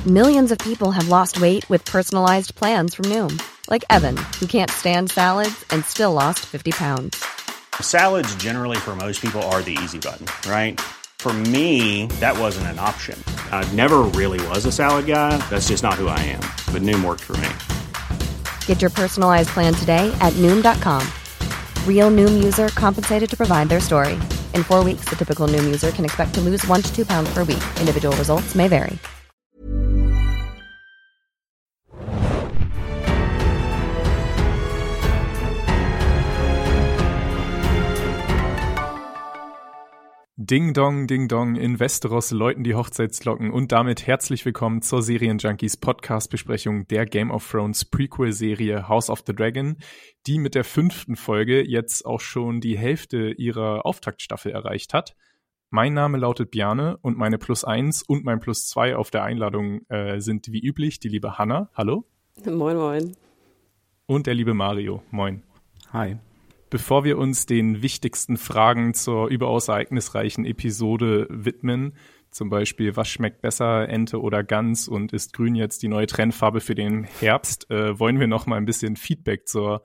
Millions of people have lost weight with personalized plans from Noom. Like Evan, who can't stand salads and still lost 50 pounds. Salads generally for most people are the easy button, right? For me, that wasn't an option. I never really was a salad guy. That's just not who I am. But Noom worked for me. Get your personalized plan today at Noom.com. Real Noom user compensated to provide their story. In 4 weeks, the typical Noom user can expect to lose 1 to 2 pounds per week. Individual results may vary. Ding Dong, in Westeros läuten die Hochzeitsglocken und damit herzlich willkommen zur Serienjunkies Podcast-Besprechung der Game of Thrones Prequel-Serie House of the Dragon, die mit der 5. Folge jetzt auch schon die Hälfte ihrer Auftaktstaffel erreicht hat. Mein Name lautet Bjarne und meine +1 und mein +2 auf der Einladung sind wie üblich die liebe Hanna. Hallo. Moin, moin. Und der liebe Mario. Moin. Hi. Bevor wir uns den wichtigsten Fragen zur überaus ereignisreichen Episode widmen, zum Beispiel, was schmeckt besser, Ente oder Gans und ist grün jetzt die neue Trendfarbe für den Herbst, wollen wir noch mal ein bisschen Feedback zur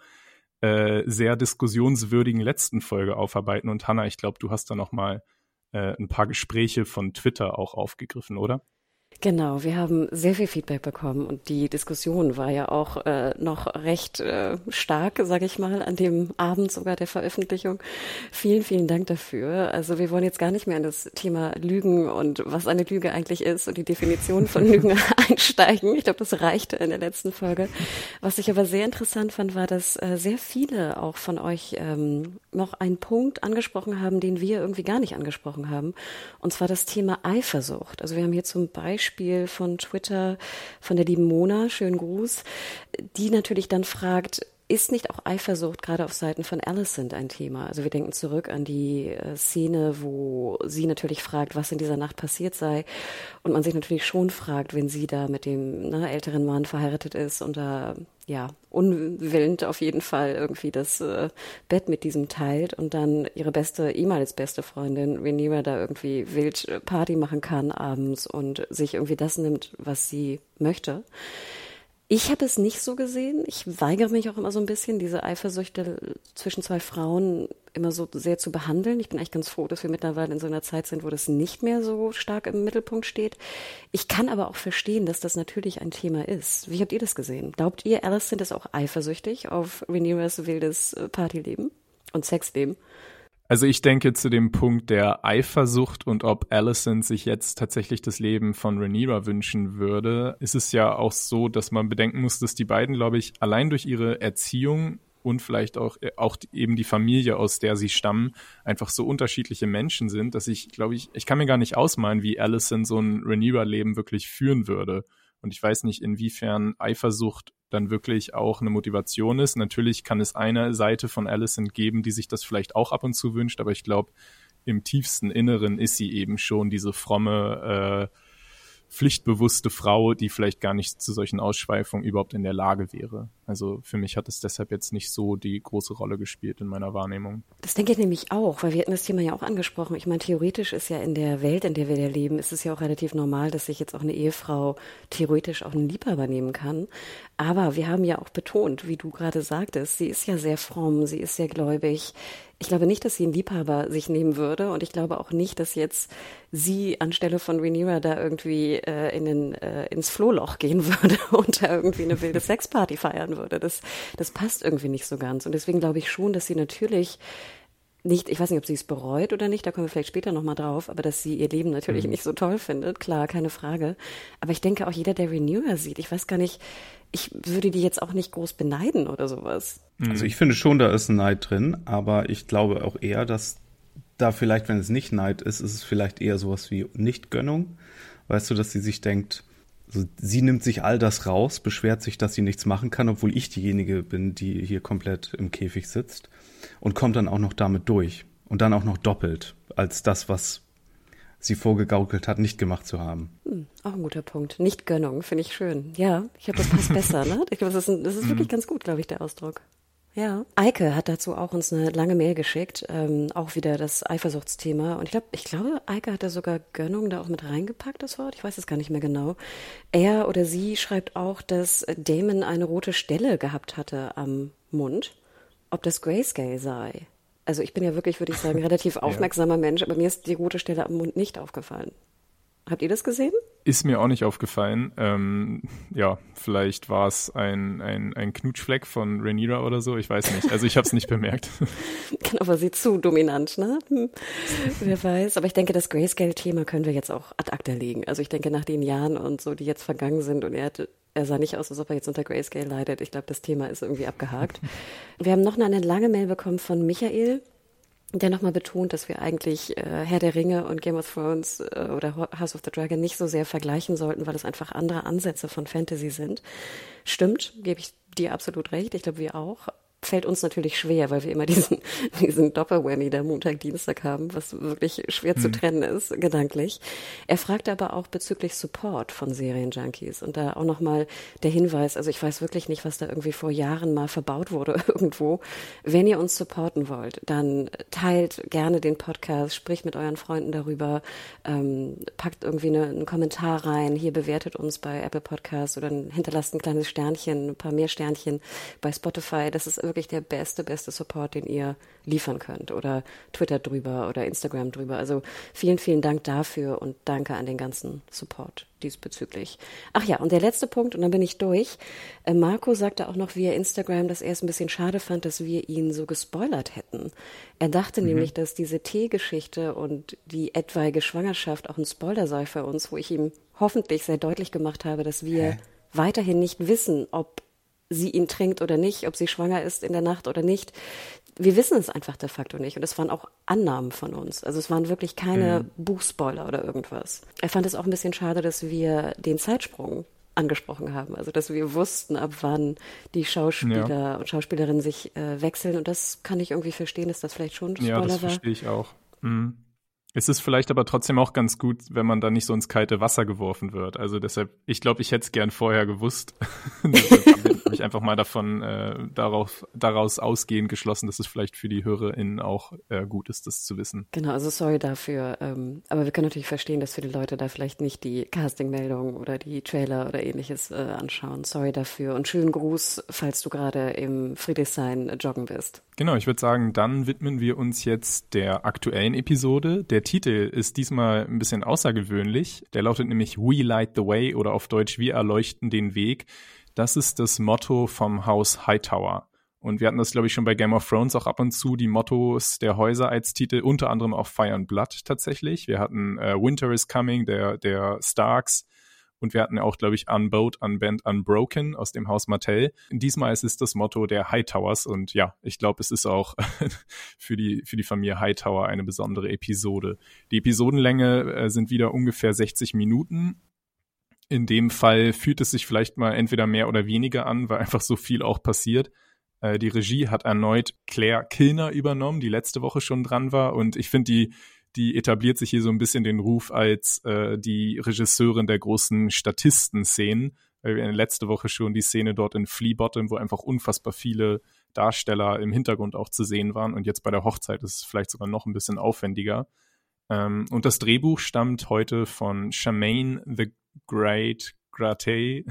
sehr diskussionswürdigen letzten Folge aufarbeiten. Und Hanna, ich glaube, du hast da noch mal ein paar Gespräche von Twitter auch aufgegriffen, oder? Genau, wir haben sehr viel Feedback bekommen und die Diskussion war ja auch noch recht stark, sage ich mal, an dem Abend sogar der Veröffentlichung. Vielen, vielen Dank dafür. Also wir wollen jetzt gar nicht mehr in das Thema Lügen und was eine Lüge eigentlich ist und die Definition von Lügen einsteigen. Ich glaube, das reichte in der letzten Folge. Was ich aber sehr interessant fand, war, dass sehr viele auch von euch noch einen Punkt angesprochen haben, den wir irgendwie gar nicht angesprochen haben. Und zwar das Thema Eifersucht. Also wir haben hier zum Beispiel von Twitter von der lieben Mona, schönen Gruß, die natürlich dann fragt, ist nicht auch Eifersucht gerade auf Seiten von Alicent ein Thema? Also wir denken zurück an die Szene, wo sie natürlich fragt, was in dieser Nacht passiert sei und man sich natürlich schon fragt, wenn sie da mit dem älteren Mann verheiratet ist und da unwillend auf jeden Fall irgendwie das Bett mit diesem teilt und dann ihre ehemals beste Freundin Rhaenyra da irgendwie wild Party machen kann abends und sich irgendwie das nimmt, was sie möchte. Ich habe es nicht so gesehen. Ich weigere mich auch immer so ein bisschen, diese Eifersüchte zwischen zwei Frauen immer so sehr zu behandeln. Ich bin eigentlich ganz froh, dass wir mittlerweile in so einer Zeit sind, wo das nicht mehr so stark im Mittelpunkt steht. Ich kann aber auch verstehen, dass das natürlich ein Thema ist. Wie habt ihr das gesehen? Glaubt ihr, Alicent ist auch eifersüchtig auf Rhaenyras wildes Partyleben und Sexleben? Also ich denke zu dem Punkt der Eifersucht und ob Alicent sich jetzt tatsächlich das Leben von Rhaenyra wünschen würde, ist es ja auch so, dass man bedenken muss, dass die beiden, glaube ich, allein durch ihre Erziehung und vielleicht auch eben die Familie, aus der sie stammen, einfach so unterschiedliche Menschen sind, dass ich kann mir gar nicht ausmalen, wie Alicent so ein Rhaenyra-Leben wirklich führen würde. Und ich weiß nicht, inwiefern Eifersucht dann wirklich auch eine Motivation ist. Natürlich kann es eine Seite von Alicent geben, die sich das vielleicht auch ab und zu wünscht, aber ich glaube, im tiefsten Inneren ist sie eben schon diese fromme, pflichtbewusste Frau, die vielleicht gar nicht zu solchen Ausschweifungen überhaupt in der Lage wäre. Also für mich hat es deshalb jetzt nicht so die große Rolle gespielt in meiner Wahrnehmung. Das denke ich nämlich auch, weil wir hatten das Thema ja auch angesprochen. Ich meine, theoretisch ist ja in der Welt, in der wir ja leben, ist es ja auch relativ normal, dass sich jetzt auch eine Ehefrau theoretisch auch einen Liebhaber nehmen kann. Aber wir haben ja auch betont, wie du gerade sagtest, sie ist ja sehr fromm, sie ist sehr gläubig. Ich glaube nicht, dass sie einen Liebhaber sich nehmen würde und ich glaube auch nicht, dass jetzt sie anstelle von Rhaenyra da irgendwie ins Flohloch gehen würde und da irgendwie eine wilde Sexparty feiern würde. Das passt irgendwie nicht so ganz und deswegen glaube ich schon, dass sie natürlich nicht, ich weiß nicht, ob sie es bereut oder nicht, da kommen wir vielleicht später nochmal drauf, aber dass sie ihr Leben natürlich nicht so toll findet, klar, keine Frage. Aber ich denke auch jeder, der Rhaenyra sieht, ich weiß gar nicht, ich würde die jetzt auch nicht groß beneiden oder sowas. Also ich finde schon, da ist ein Neid drin, aber ich glaube auch eher, dass da vielleicht, wenn es nicht Neid ist, ist es vielleicht eher sowas wie Nichtgönnung. Weißt du, dass sie sich denkt, also sie nimmt sich all das raus, beschwert sich, dass sie nichts machen kann, obwohl ich diejenige bin, die hier komplett im Käfig sitzt und kommt dann auch noch damit durch und dann auch noch doppelt als das, was sie vorgegaukelt hat, nicht gemacht zu haben. Auch ein guter Punkt. Nichtgönnung, finde ich schön. Ja, ich glaube, das passt besser, ne? Ich glaube, das ist wirklich ganz gut, glaube ich, der Ausdruck. Ja, Eike hat dazu auch uns eine lange Mail geschickt, auch wieder das Eifersuchtsthema. Und ich glaube, Eike hat da sogar Gönnung da auch mit reingepackt, das Wort. Ich weiß es gar nicht mehr genau. Er oder sie schreibt auch, dass Damon eine rote Stelle gehabt hatte am Mund. Ob das Grayscale sei. Also ich bin ja wirklich, würde ich sagen, relativ aufmerksamer Mensch, aber mir ist die rote Stelle am Mund nicht aufgefallen. Habt ihr das gesehen? Ist mir auch nicht aufgefallen. Ja, vielleicht war es ein Knutschfleck von Rhaenyra oder so, ich weiß nicht. Also ich habe es nicht bemerkt. Genau, war sie zu dominant, ne? Wer weiß. Aber ich denke, das Grayscale-Thema können wir jetzt auch ad acta legen. Also ich denke, nach den Jahren und so, die jetzt vergangen sind und er sah nicht aus, als ob er jetzt unter Grayscale leidet. Ich glaube, das Thema ist irgendwie abgehakt. Wir haben noch eine lange Mail bekommen von Michael, der nochmal betont, dass wir eigentlich Herr der Ringe und Game of Thrones oder House of the Dragon nicht so sehr vergleichen sollten, weil es einfach andere Ansätze von Fantasy sind. Stimmt, gebe ich dir absolut recht. Ich glaube, wir auch. Fällt uns natürlich schwer, weil wir immer diesen Doppelwhammy der Montag-Dienstag haben, was wirklich schwer zu trennen ist, gedanklich. Er fragte aber auch bezüglich Support von Serienjunkies und da auch nochmal der Hinweis, also ich weiß wirklich nicht, was da irgendwie vor Jahren mal verbaut wurde irgendwo. Wenn ihr uns supporten wollt, dann teilt gerne den Podcast, spricht mit euren Freunden darüber, packt irgendwie einen Kommentar rein, hier bewertet uns bei Apple Podcasts oder hinterlasst ein kleines Sternchen, ein paar mehr Sternchen bei Spotify. Das ist wirklich der beste Support, den ihr liefern könnt. Oder Twitter drüber oder Instagram drüber. Also vielen, vielen Dank dafür und danke an den ganzen Support diesbezüglich. Ach ja, und der letzte Punkt, und dann bin ich durch. Marco sagte auch noch via Instagram, dass er es ein bisschen schade fand, dass wir ihn so gespoilert hätten. Er dachte nämlich, dass diese Teegeschichte und die etwaige Schwangerschaft auch ein Spoiler sei für uns, wo ich ihm hoffentlich sehr deutlich gemacht habe, dass wir weiterhin nicht wissen, ob sie ihn trinkt oder nicht, ob sie schwanger ist in der Nacht oder nicht. Wir wissen es einfach de facto nicht. Und es waren auch Annahmen von uns. Also es waren wirklich keine Buchspoiler oder irgendwas. Er fand es auch ein bisschen schade, dass wir den Zeitsprung angesprochen haben. Also dass wir wussten, ab wann die Schauspieler und Schauspielerinnen sich wechseln. Und das kann ich irgendwie verstehen, dass das vielleicht schon Spoiler war. Ja, das verstehe ich auch. Es ist vielleicht aber trotzdem auch ganz gut, wenn man da nicht so ins kalte Wasser geworfen wird. Also deshalb, ich glaube, ich hätte es gern vorher gewusst. Deshalb habe ich einfach mal daraus ausgehend geschlossen, dass es vielleicht für die HörerInnen auch gut ist, das zu wissen. Genau, also sorry dafür. Aber wir können natürlich verstehen, dass für die Leute da vielleicht nicht die Casting-Meldung oder die Trailer oder ähnliches anschauen. Sorry dafür und schönen Gruß, falls du gerade im Friedrichshain joggen bist. Genau, ich würde sagen, dann widmen wir uns jetzt der aktuellen Episode. Der Titel ist diesmal ein bisschen außergewöhnlich. Der lautet nämlich We Light the Way oder auf Deutsch Wir erleuchten den Weg. Das ist das Motto vom Haus Hightower. Und wir hatten das, glaube ich, schon bei Game of Thrones auch ab und zu, die Mottos der Häuser als Titel, unter anderem auch Fire and Blood tatsächlich. Wir hatten Winter is Coming, der Starks. Und wir hatten auch, glaube ich, Unbowed, Unbent, Unbroken aus dem Haus Martell. Diesmal ist es das Motto der Hightowers. Und ja, ich glaube, es ist auch für die Familie Hightower eine besondere Episode. Die Episodenlänge sind wieder ungefähr 60 Minuten. In dem Fall fühlt es sich vielleicht mal entweder mehr oder weniger an, weil einfach so viel auch passiert. Die Regie hat erneut Claire Kilner übernommen, die letzte Woche schon dran war. Und ich finde, die etabliert sich hier so ein bisschen den Ruf als die Regisseurin der großen Statisten-Szenen, weil wir letzte Woche schon die Szene dort in Flea Bottom, wo einfach unfassbar viele Darsteller im Hintergrund auch zu sehen waren und jetzt bei der Hochzeit ist es vielleicht sogar noch ein bisschen aufwendiger. Und das Drehbuch stammt heute von Charmaine the Great Gratey.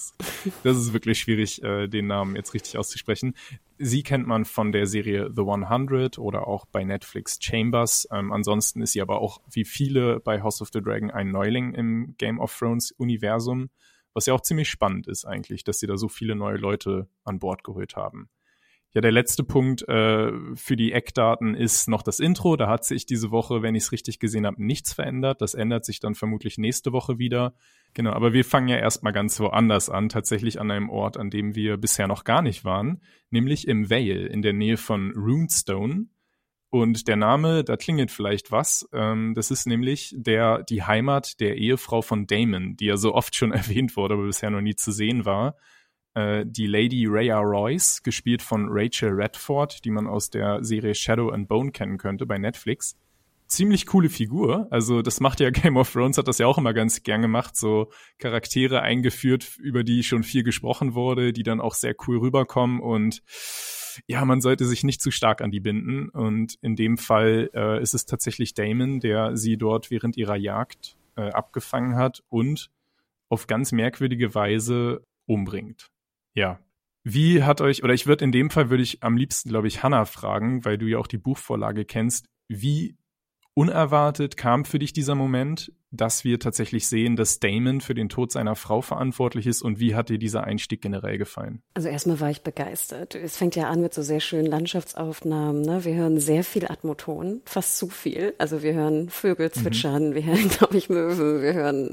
Das ist wirklich schwierig, den Namen jetzt richtig auszusprechen. Sie kennt man von der Serie The 100 oder auch bei Netflix Chambers. Ansonsten ist sie aber auch wie viele bei House of the Dragon ein Neuling im Game of Thrones Universum, was ja auch ziemlich spannend ist eigentlich, dass sie da so viele neue Leute an Bord geholt haben. Ja, der letzte Punkt für die Eckdaten ist noch das Intro. Da hat sich diese Woche, wenn ich es richtig gesehen habe, nichts verändert. Das ändert sich dann vermutlich nächste Woche wieder. Genau, aber wir fangen ja erstmal ganz woanders an, tatsächlich an einem Ort, an dem wir bisher noch gar nicht waren, nämlich im Vale in der Nähe von Runestone. Und der Name, da klingelt vielleicht was. Das ist nämlich die Heimat der Ehefrau von Daemon, die ja so oft schon erwähnt wurde, aber bisher noch nie zu sehen war. Die Lady Rhea Royce, gespielt von Rachel Redford, die man aus der Serie Shadow and Bone kennen könnte bei Netflix. Ziemlich coole Figur, also das macht ja Game of Thrones, hat das ja auch immer ganz gern gemacht, so Charaktere eingeführt, über die schon viel gesprochen wurde, die dann auch sehr cool rüberkommen und ja, man sollte sich nicht zu stark an die binden. Und in dem Fall ist es tatsächlich Daemon, der sie dort während ihrer Jagd abgefangen hat und auf ganz merkwürdige Weise umbringt. Ja. Wie hat euch, oder würde ich am liebsten, glaube ich, Hannah fragen, weil du ja auch die Buchvorlage kennst, wie unerwartet kam für dich dieser Moment, dass wir tatsächlich sehen, dass Daemon für den Tod seiner Frau verantwortlich ist, und wie hat dir dieser Einstieg generell gefallen? Also erstmal war ich begeistert. Es fängt ja an mit so sehr schönen Landschaftsaufnahmen. Ne? Wir hören sehr viel Atmoton, fast zu viel. Also wir hören Vögel zwitschern, wir hören, glaube ich, Möwen, wir hören,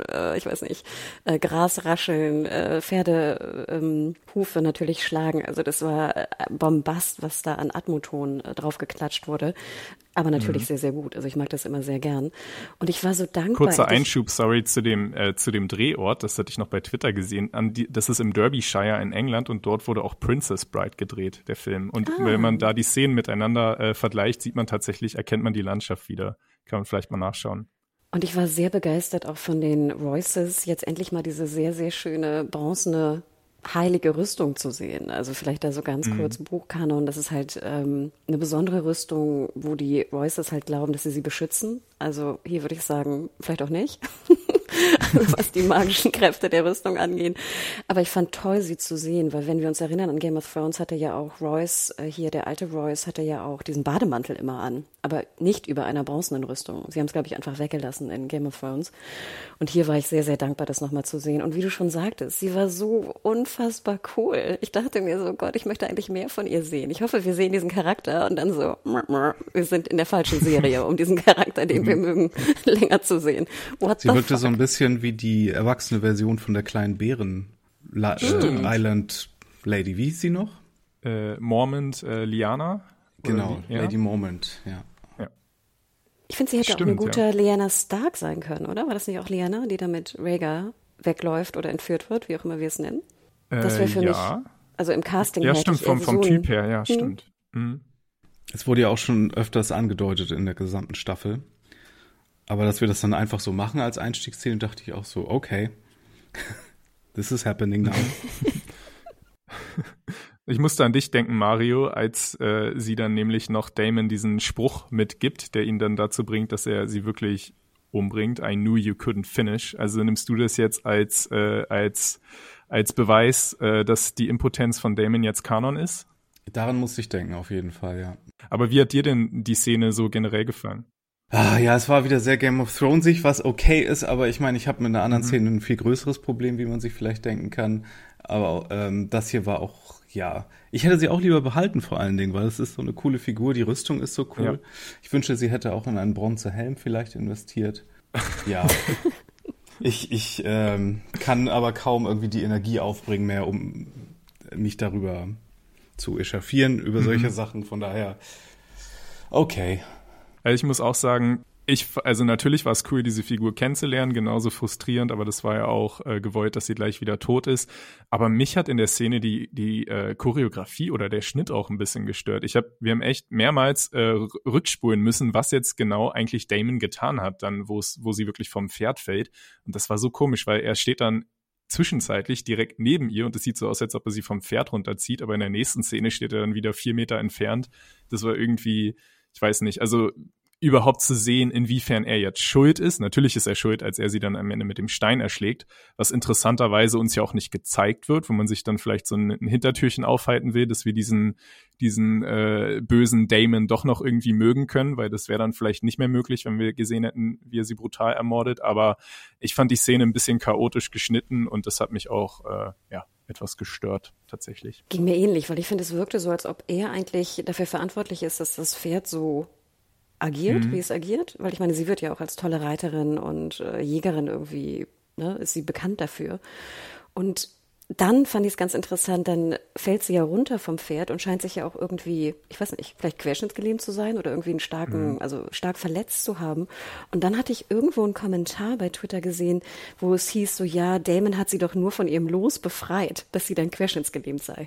Gras rascheln, Pferde Hufe natürlich schlagen. Also das war Bombast, was da an Atmoton draufgeklatscht wurde. Aber natürlich sehr, sehr gut. Also ich mag das immer sehr gern. Und ich war so dankbar. Kurzer Einschub, sorry, zu dem Drehort, das hatte ich noch bei Twitter gesehen. Das ist im Derbyshire in England, und dort wurde auch Princess Bride gedreht, der Film. Und wenn man da die Szenen miteinander vergleicht, erkennt man die Landschaft wieder. Kann man vielleicht mal nachschauen. Und ich war sehr begeistert auch von den Royces, jetzt endlich mal diese sehr, sehr schöne bronzene heilige Rüstung zu sehen. Also vielleicht da so ganz kurz Buchkanon. Das ist halt eine besondere Rüstung, wo die Royces halt glauben, dass sie beschützen. Also hier würde ich sagen, vielleicht auch nicht, was die magischen Kräfte der Rüstung angehen. Aber ich fand toll, sie zu sehen, weil wenn wir uns erinnern, an Game of Thrones hatte ja auch Royce, der alte Royce, hatte ja auch diesen Bademantel immer an, aber nicht über einer bronzenen Rüstung. Sie haben es, glaube ich, einfach weggelassen in Game of Thrones. Und hier war ich sehr, sehr dankbar, das nochmal zu sehen. Und wie du schon sagtest, sie war so unfassbar cool. Ich dachte mir so, Gott, ich möchte eigentlich mehr von ihr sehen. Ich hoffe, wir sehen diesen Charakter und dann so, wir sind in der falschen Serie, um diesen Charakter, den wir mögen, länger zu sehen. Sie wirkte so ein bisschen wie die erwachsene Version von der kleinen Bären Island Lady. Wie hieß sie noch? Mormont Lyanna. Genau, Lady Mormont, ja. Ich finde, sie hätte auch eine gute Lyanna Stark sein können, oder? War das nicht auch Lyanna, die da mit Rhaegar wegläuft oder entführt wird, wie auch immer wir es nennen? Das wäre für mich, also im Casting ja, stimmt, vom Typ her, ja, stimmt. Es wurde ja auch schon öfters angedeutet in der gesamten Staffel. Aber dass wir das dann einfach so machen als Einstiegsszene, dachte ich auch so, okay, this is happening now. Ich musste an dich denken, Mario, als sie dann nämlich noch Daemon diesen Spruch mitgibt, der ihn dann dazu bringt, dass er sie wirklich umbringt. I knew you couldn't finish. Also nimmst du das jetzt als Beweis, dass die Impotenz von Daemon jetzt Kanon ist? Daran musste ich denken, auf jeden Fall, ja. Aber wie hat dir denn die Szene so generell gefallen? Ja, es war wieder sehr Game of Thrones-ig, was okay ist, aber ich meine, ich habe mit einer anderen Szene ein viel größeres Problem, wie man sich vielleicht denken kann. Aber das hier war auch, ja, ich hätte sie auch lieber behalten vor allen Dingen, weil es ist so eine coole Figur, die Rüstung ist so cool. Ja. Ich wünschte, sie hätte auch in einen Bronzehelm vielleicht investiert. Ja, ich kann aber kaum irgendwie die Energie aufbringen mehr, um mich darüber zu echauffieren, über solche Sachen. Von daher, okay. Also ich muss auch sagen, also natürlich war es cool, diese Figur kennenzulernen, genauso frustrierend, aber das war ja auch gewollt, dass sie gleich wieder tot ist. Aber mich hat in der Szene die Choreografie oder der Schnitt auch ein bisschen gestört. Wir haben echt mehrmals rückspulen müssen, was jetzt genau eigentlich Daemon getan hat, dann wo sie wirklich vom Pferd fällt. Und das war so komisch, weil er steht dann zwischenzeitlich direkt neben ihr und es sieht so aus, als ob er sie vom Pferd runterzieht, aber in der nächsten Szene steht er dann wieder 4 Meter entfernt. Das war irgendwie, ich weiß nicht, also überhaupt zu sehen, inwiefern er jetzt schuld ist. Natürlich ist er schuld, als er sie dann am Ende mit dem Stein erschlägt, was interessanterweise uns ja auch nicht gezeigt wird, wo man sich dann vielleicht so ein Hintertürchen aufhalten will, dass wir diesen bösen Daemon doch noch irgendwie mögen können, weil das wäre dann vielleicht nicht mehr möglich, wenn wir gesehen hätten, wie er sie brutal ermordet. Aber ich fand die Szene ein bisschen chaotisch geschnitten und das hat mich auch etwas gestört tatsächlich. Ging mir ähnlich, weil ich finde, es wirkte so, als ob er eigentlich dafür verantwortlich ist, dass das Pferd so agiert, wie es agiert, weil ich meine, sie wird ja auch als tolle Reiterin und Jägerin irgendwie, ne, ist sie bekannt dafür. Und dann fand ich es ganz interessant, dann fällt sie ja runter vom Pferd und scheint sich ja auch irgendwie, ich weiß nicht, vielleicht querschnittsgelähmt zu sein oder irgendwie stark verletzt zu haben. Und dann hatte ich irgendwo einen Kommentar bei Twitter gesehen, wo es hieß so, ja, Daemon hat sie doch nur von ihrem Los befreit, dass sie dann querschnittsgelähmt sei.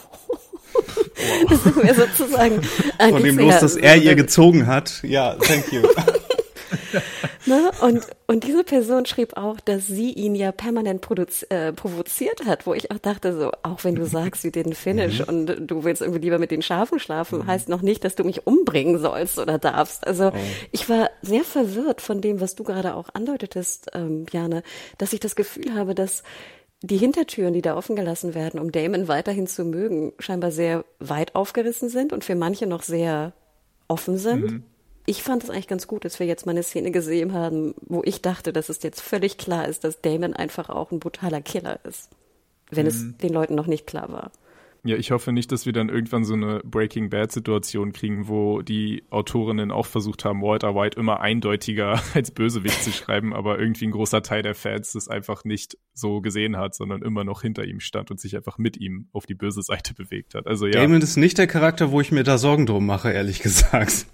Wow. Das ist mir sozusagen von dem Los, das er ihr gezogen hat. Ja, thank you. Ne? Und diese Person schrieb auch, dass sie ihn ja permanent provoziert hat, wo ich auch dachte so, auch wenn du sagst, you didn't finish und du willst irgendwie lieber mit den Schafen schlafen, heißt noch nicht, dass du mich umbringen sollst oder darfst. Also ich war sehr verwirrt von dem, was du gerade auch andeutetest, Bjarne, dass ich das Gefühl habe, dass die Hintertüren, die da offen gelassen werden, um Damon weiterhin zu mögen, scheinbar sehr weit aufgerissen sind und für manche noch sehr offen sind. Ich fand es eigentlich ganz gut, dass wir jetzt mal eine Szene gesehen haben, wo ich dachte, dass es jetzt völlig klar ist, dass Damon einfach auch ein brutaler Killer ist. Wenn es den Leuten noch nicht klar war. Ja, ich hoffe nicht, dass wir dann irgendwann so eine Breaking Bad-Situation kriegen, wo die Autorinnen auch versucht haben, Walter White immer eindeutiger als Bösewicht zu schreiben, aber irgendwie ein großer Teil der Fans das einfach nicht so gesehen hat, sondern immer noch hinter ihm stand und sich einfach mit ihm auf die böse Seite bewegt hat. Also ja. Damon ist nicht der Charakter, wo ich mir da Sorgen drum mache, ehrlich gesagt.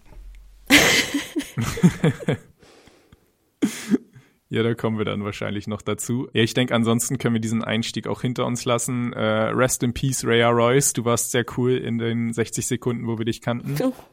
Ja, da kommen wir dann wahrscheinlich noch dazu. Ja, ich denke, ansonsten können wir diesen Einstieg auch hinter uns lassen. Rest in Peace, Rhea Royce. Du warst sehr cool in den 60 Sekunden, wo wir dich kannten.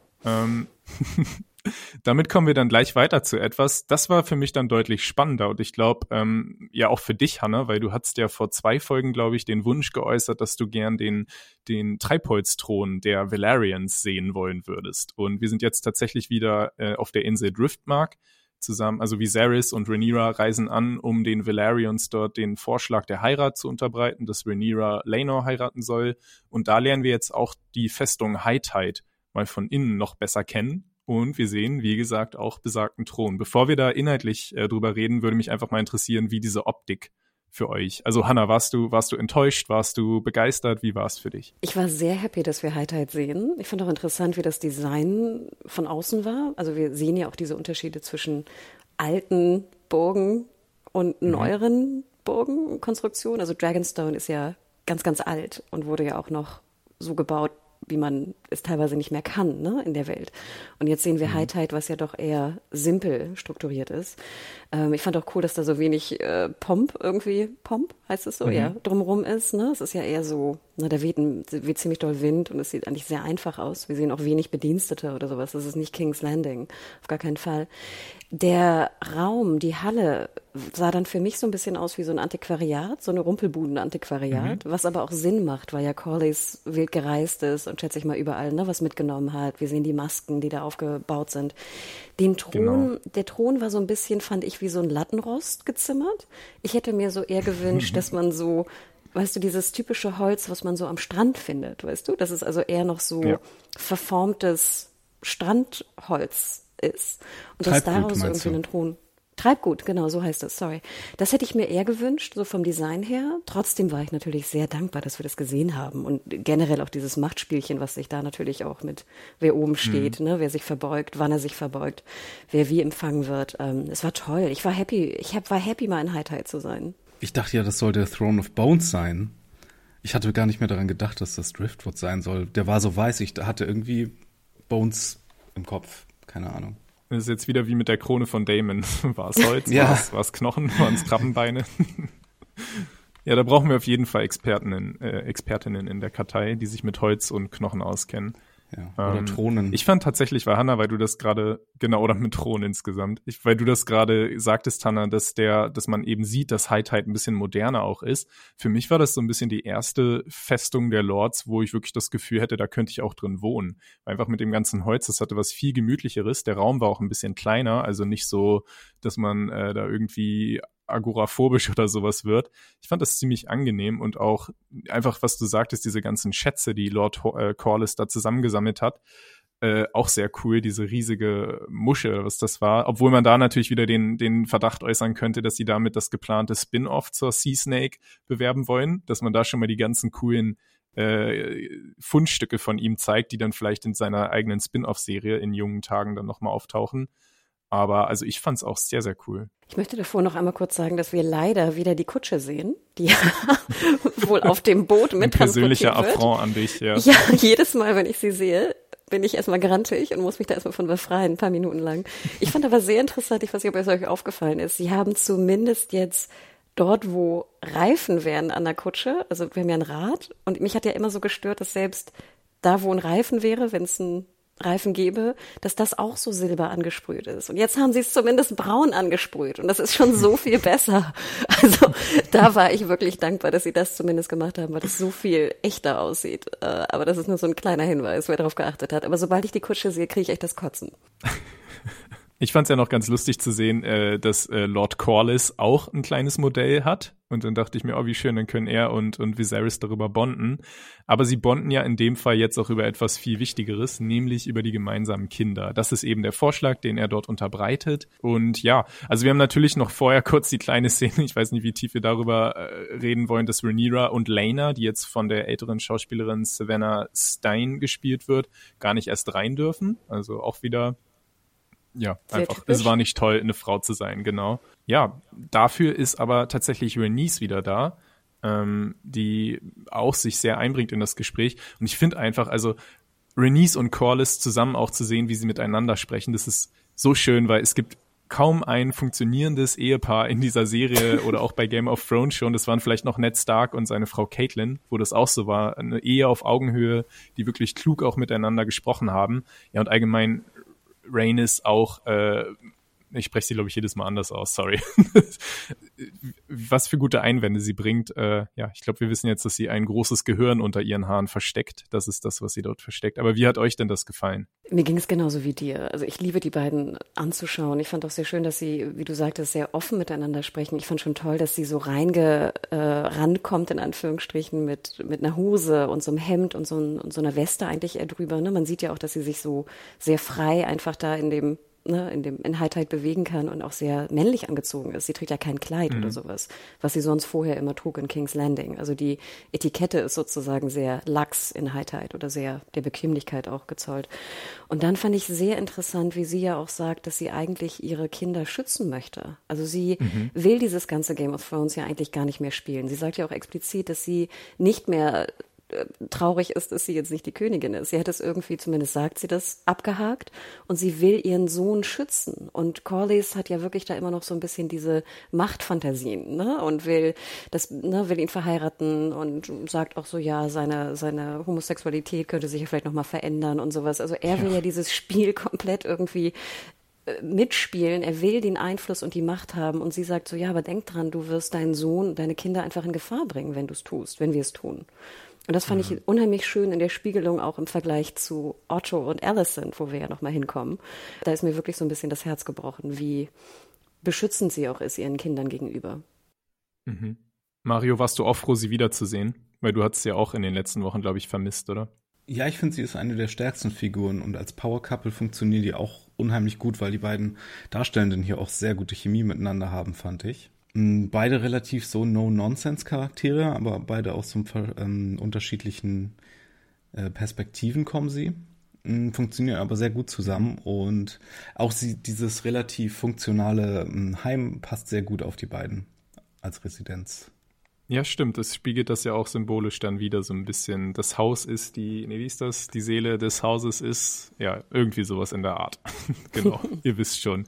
Damit kommen wir dann gleich weiter zu etwas. Das war für mich dann deutlich spannender und ich glaube, ja auch für dich, Hannah, weil du hattest ja vor 2 Folgen, glaube ich, den Wunsch geäußert, dass du gern den Treibholzthron der Valerians sehen wollen würdest. Und wir sind jetzt tatsächlich wieder auf der Insel Driftmark zusammen, also Viserys und Rhaenyra reisen an, um den Valerians dort den Vorschlag der Heirat zu unterbreiten, dass Rhaenyra Laenor heiraten soll. Und da lernen wir jetzt auch die Festung High Tide mal von innen noch besser kennen. Und wir sehen, wie gesagt, auch besagten Thron. Bevor wir da inhaltlich drüber reden, würde mich einfach mal interessieren, wie diese Optik für euch. Also Hannah, warst du enttäuscht? Warst du begeistert? Wie war es für dich? Ich war sehr happy, dass wir High Tide sehen. Ich fand auch interessant, wie das Design von außen war. Also wir sehen ja auch diese Unterschiede zwischen alten Burgen und neueren Burgenkonstruktionen. Also Dragonstone ist ja ganz, ganz alt und wurde ja auch noch so gebaut, wie man es teilweise nicht mehr kann, ne, in der Welt. Und jetzt sehen wir High Tide, was ja doch eher simpel strukturiert ist. Ich fand auch cool, dass da so wenig Pomp heißt es so, ja, drumherum ist, ne. Es ist ja eher so, na, da weht ziemlich doll Wind und es sieht eigentlich sehr einfach aus. Wir sehen auch wenig Bedienstete oder sowas. Das ist nicht King's Landing, auf gar keinen Fall. Der Raum, die Halle, sah dann für mich so ein bisschen aus wie so ein Antiquariat, so eine Rumpelbuden-Antiquariat, was aber auch Sinn macht, weil ja Corlys wild gereist ist und schätze ich mal überall, ne, was mitgenommen hat. Wir sehen die Masken, die da aufgebaut sind. Den Thron, Der Thron war so ein bisschen, fand ich, wie so ein Lattenrost gezimmert. Ich hätte mir so eher gewünscht, dass man so, weißt du, dieses typische Holz, was man so am Strand findet, weißt du? Das ist also eher noch so verformtes Strandholz ist. Und dass daraus irgendwie einen Thron. Treibgut, genau, so heißt es, sorry. Das hätte ich mir eher gewünscht, so vom Design her. Trotzdem war ich natürlich sehr dankbar, dass wir das gesehen haben. Und generell auch dieses Machtspielchen, was sich da natürlich auch mit, wer oben steht, ne, wer sich verbeugt, wann er sich verbeugt, wer wie empfangen wird. Es war toll. Ich war happy, mal in High Tide zu sein. Ich dachte ja, das soll der Throne of Bones sein. Ich hatte gar nicht mehr daran gedacht, dass das Driftwood sein soll. Der war so weiß, ich hatte irgendwie Bones im Kopf. Keine Ahnung. Das ist jetzt wieder wie mit der Krone von Damon. War es Holz? Ja. War es Knochen? Waren es Krabbenbeine? Ja, da brauchen wir auf jeden Fall Expertinnen in der Kartei, die sich mit Holz und Knochen auskennen. Ja, oder Thronen. Ich fand tatsächlich, weil Hannah, weil du das gerade, genau, oder mit Thronen insgesamt, weil du das gerade sagtest, Hannah, dass man eben sieht, dass High Tide ein bisschen moderner auch ist. Für mich war das so ein bisschen die erste Festung der Lords, wo ich wirklich das Gefühl hätte, da könnte ich auch drin wohnen. Einfach mit dem ganzen Holz, das hatte was viel Gemütlicheres. Der Raum war auch ein bisschen kleiner, also nicht so, dass man da irgendwie agoraphobisch oder sowas wird. Ich fand das ziemlich angenehm und auch einfach, was du sagtest, diese ganzen Schätze, die Lord Corlys da zusammengesammelt hat, auch sehr cool, diese riesige Muschel, was das war, obwohl man da natürlich wieder den Verdacht äußern könnte, dass sie damit das geplante Spin-off zur Sea Snake bewerben wollen, dass man da schon mal die ganzen coolen Fundstücke von ihm zeigt, die dann vielleicht in seiner eigenen Spin-off-Serie in jungen Tagen dann nochmal auftauchen. Aber also ich fand es auch sehr, sehr cool. Ich möchte davor noch einmal kurz sagen, dass wir leider wieder die Kutsche sehen, die wohl auf dem Boot mit transportiert wird. Persönlicher Affront an dich, ja. Ja, jedes Mal, wenn ich sie sehe, bin ich erstmal grantig und muss mich da erstmal von befreien, ein paar Minuten lang. Ich fand aber sehr interessant, ich weiß nicht, ob es euch aufgefallen ist, sie haben zumindest jetzt dort, wo Reifen wären an der Kutsche, also wir haben ja ein Rad und mich hat ja immer so gestört, dass selbst da, wo ein Reifen wäre, wenn es ein Reifen gebe, dass das auch so silber angesprüht ist. Und jetzt haben sie es zumindest braun angesprüht und das ist schon so viel besser. Also da war ich wirklich dankbar, dass sie das zumindest gemacht haben, weil das so viel echter aussieht. Aber das ist nur so ein kleiner Hinweis, wer darauf geachtet hat. Aber sobald ich die Kutsche sehe, kriege ich echt das Kotzen. Ich fand es ja noch ganz lustig zu sehen, dass Lord Corlys auch ein kleines Modell hat. Und dann dachte ich mir, oh, wie schön, dann können er und Viserys darüber bonden. Aber sie bonden ja in dem Fall jetzt auch über etwas viel Wichtigeres, nämlich über die gemeinsamen Kinder. Das ist eben der Vorschlag, den er dort unterbreitet. Und ja, also wir haben natürlich noch vorher kurz die kleine Szene, ich weiß nicht, wie tief wir darüber reden wollen, dass Rhaenyra und Laena, die jetzt von der älteren Schauspielerin Savannah Stein gespielt wird, gar nicht erst rein dürfen. Also auch wieder... Ja, sehr einfach. typisch. Es war nicht toll, eine Frau zu sein, genau. Ja, dafür ist aber tatsächlich Rhaenys wieder da, die auch sich sehr einbringt in das Gespräch. Und ich finde einfach, also Rhaenys und Corlys zusammen auch zu sehen, wie sie miteinander sprechen, das ist so schön, weil es gibt kaum ein funktionierendes Ehepaar in dieser Serie oder auch bei Game of Thrones schon. Das waren vielleicht noch Ned Stark und seine Frau Catelyn, wo das auch so war. Eine Ehe auf Augenhöhe, die wirklich klug auch miteinander gesprochen haben. Ja, und allgemein Rhaenys auch, ich spreche sie, glaube ich, jedes Mal anders aus, sorry. Was für gute Einwände sie bringt. Ja, ich glaube, wir wissen jetzt, dass sie ein großes Gehirn unter ihren Haaren versteckt. Das ist das, was sie dort versteckt. Aber wie hat euch denn das gefallen? Mir ging es genauso wie dir. Also ich liebe die beiden anzuschauen. Ich fand auch sehr schön, dass sie, wie du sagtest, sehr offen miteinander sprechen. Ich fand schon toll, dass sie so rankommt, in Anführungsstrichen, mit einer Hose und so einem Hemd und so einer Weste eigentlich eher drüber. Ne? Man sieht ja auch, dass sie sich so sehr frei einfach da in High Tide bewegen kann und auch sehr männlich angezogen ist. Sie trägt ja kein Kleid oder sowas, was sie sonst vorher immer trug in King's Landing. Also die Etikette ist sozusagen sehr lax in High Tide oder sehr der Bequemlichkeit auch gezollt. Und dann fand ich sehr interessant, wie sie ja auch sagt, dass sie eigentlich ihre Kinder schützen möchte. Also sie will dieses ganze Game of Thrones ja eigentlich gar nicht mehr spielen. Sie sagt ja auch explizit, dass sie nicht mehr traurig ist, dass sie jetzt nicht die Königin ist. Sie hat es irgendwie, zumindest sagt sie das, abgehakt und sie will ihren Sohn schützen. Und Corlys hat ja wirklich da immer noch so ein bisschen diese Machtfantasien, ne? Und will ihn verheiraten und sagt auch so, ja, seine Homosexualität könnte sich ja vielleicht nochmal verändern und sowas. Also er will ja dieses Spiel komplett irgendwie mitspielen, er will den Einfluss und die Macht haben und sie sagt so, ja, aber denk dran, du wirst deinen Sohn, deine Kinder einfach in Gefahr bringen, wenn wir es tun. Und das fand ich unheimlich schön in der Spiegelung auch im Vergleich zu Otto und Alicent, wo wir ja nochmal hinkommen. Da ist mir wirklich so ein bisschen das Herz gebrochen, wie beschützend sie auch ist ihren Kindern gegenüber. Mhm. Mario, warst du auch froh, sie wiederzusehen? Weil du hattest sie ja auch in den letzten Wochen, glaube ich, vermisst, oder? Ja, ich finde, sie ist eine der stärksten Figuren und als Power Couple funktionieren die auch unheimlich gut, weil die beiden Darstellenden hier auch sehr gute Chemie miteinander haben, fand ich. Beide relativ so No-Nonsense-Charaktere, aber beide aus so unterschiedlichen Perspektiven kommen sie. Funktionieren aber sehr gut zusammen und auch dieses relativ funktionale Heim passt sehr gut auf die beiden als Residenz. Ja, stimmt. Das spiegelt das ja auch symbolisch dann wieder so ein bisschen. Das Haus ist wie ist das? Die Seele des Hauses ist, ja, irgendwie sowas in der Art. Genau, ihr wisst schon.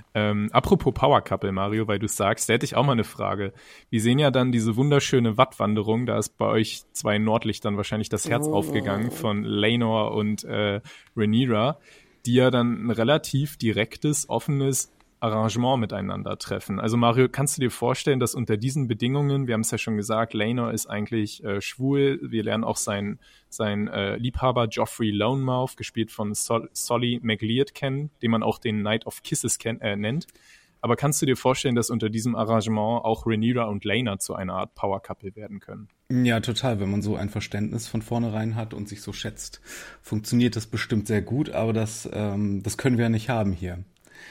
Apropos Power Couple, Mario, weil du sagst, da hätte ich auch mal eine Frage. Wir sehen ja dann diese wunderschöne Wattwanderung, da ist bei euch zwei Nordlichtern wahrscheinlich das Herz aufgegangen von Laenor und Rhaenyra, die ja dann ein relativ direktes, offenes Arrangement miteinander treffen. Also Mario, kannst du dir vorstellen, dass unter diesen Bedingungen, wir haben es ja schon gesagt, Laenor ist eigentlich schwul, wir lernen auch sein Liebhaber Joffrey Lonemouth, gespielt von Solly McLeod kennen, den man auch den Knight of Kisses nennt. Aber kannst du dir vorstellen, dass unter diesem Arrangement auch Rhaenyra und Laena zu einer Art Power Couple werden können? Ja, total. Wenn man so ein Verständnis von vornherein hat und sich so schätzt, funktioniert das bestimmt sehr gut, aber das können wir ja nicht haben hier.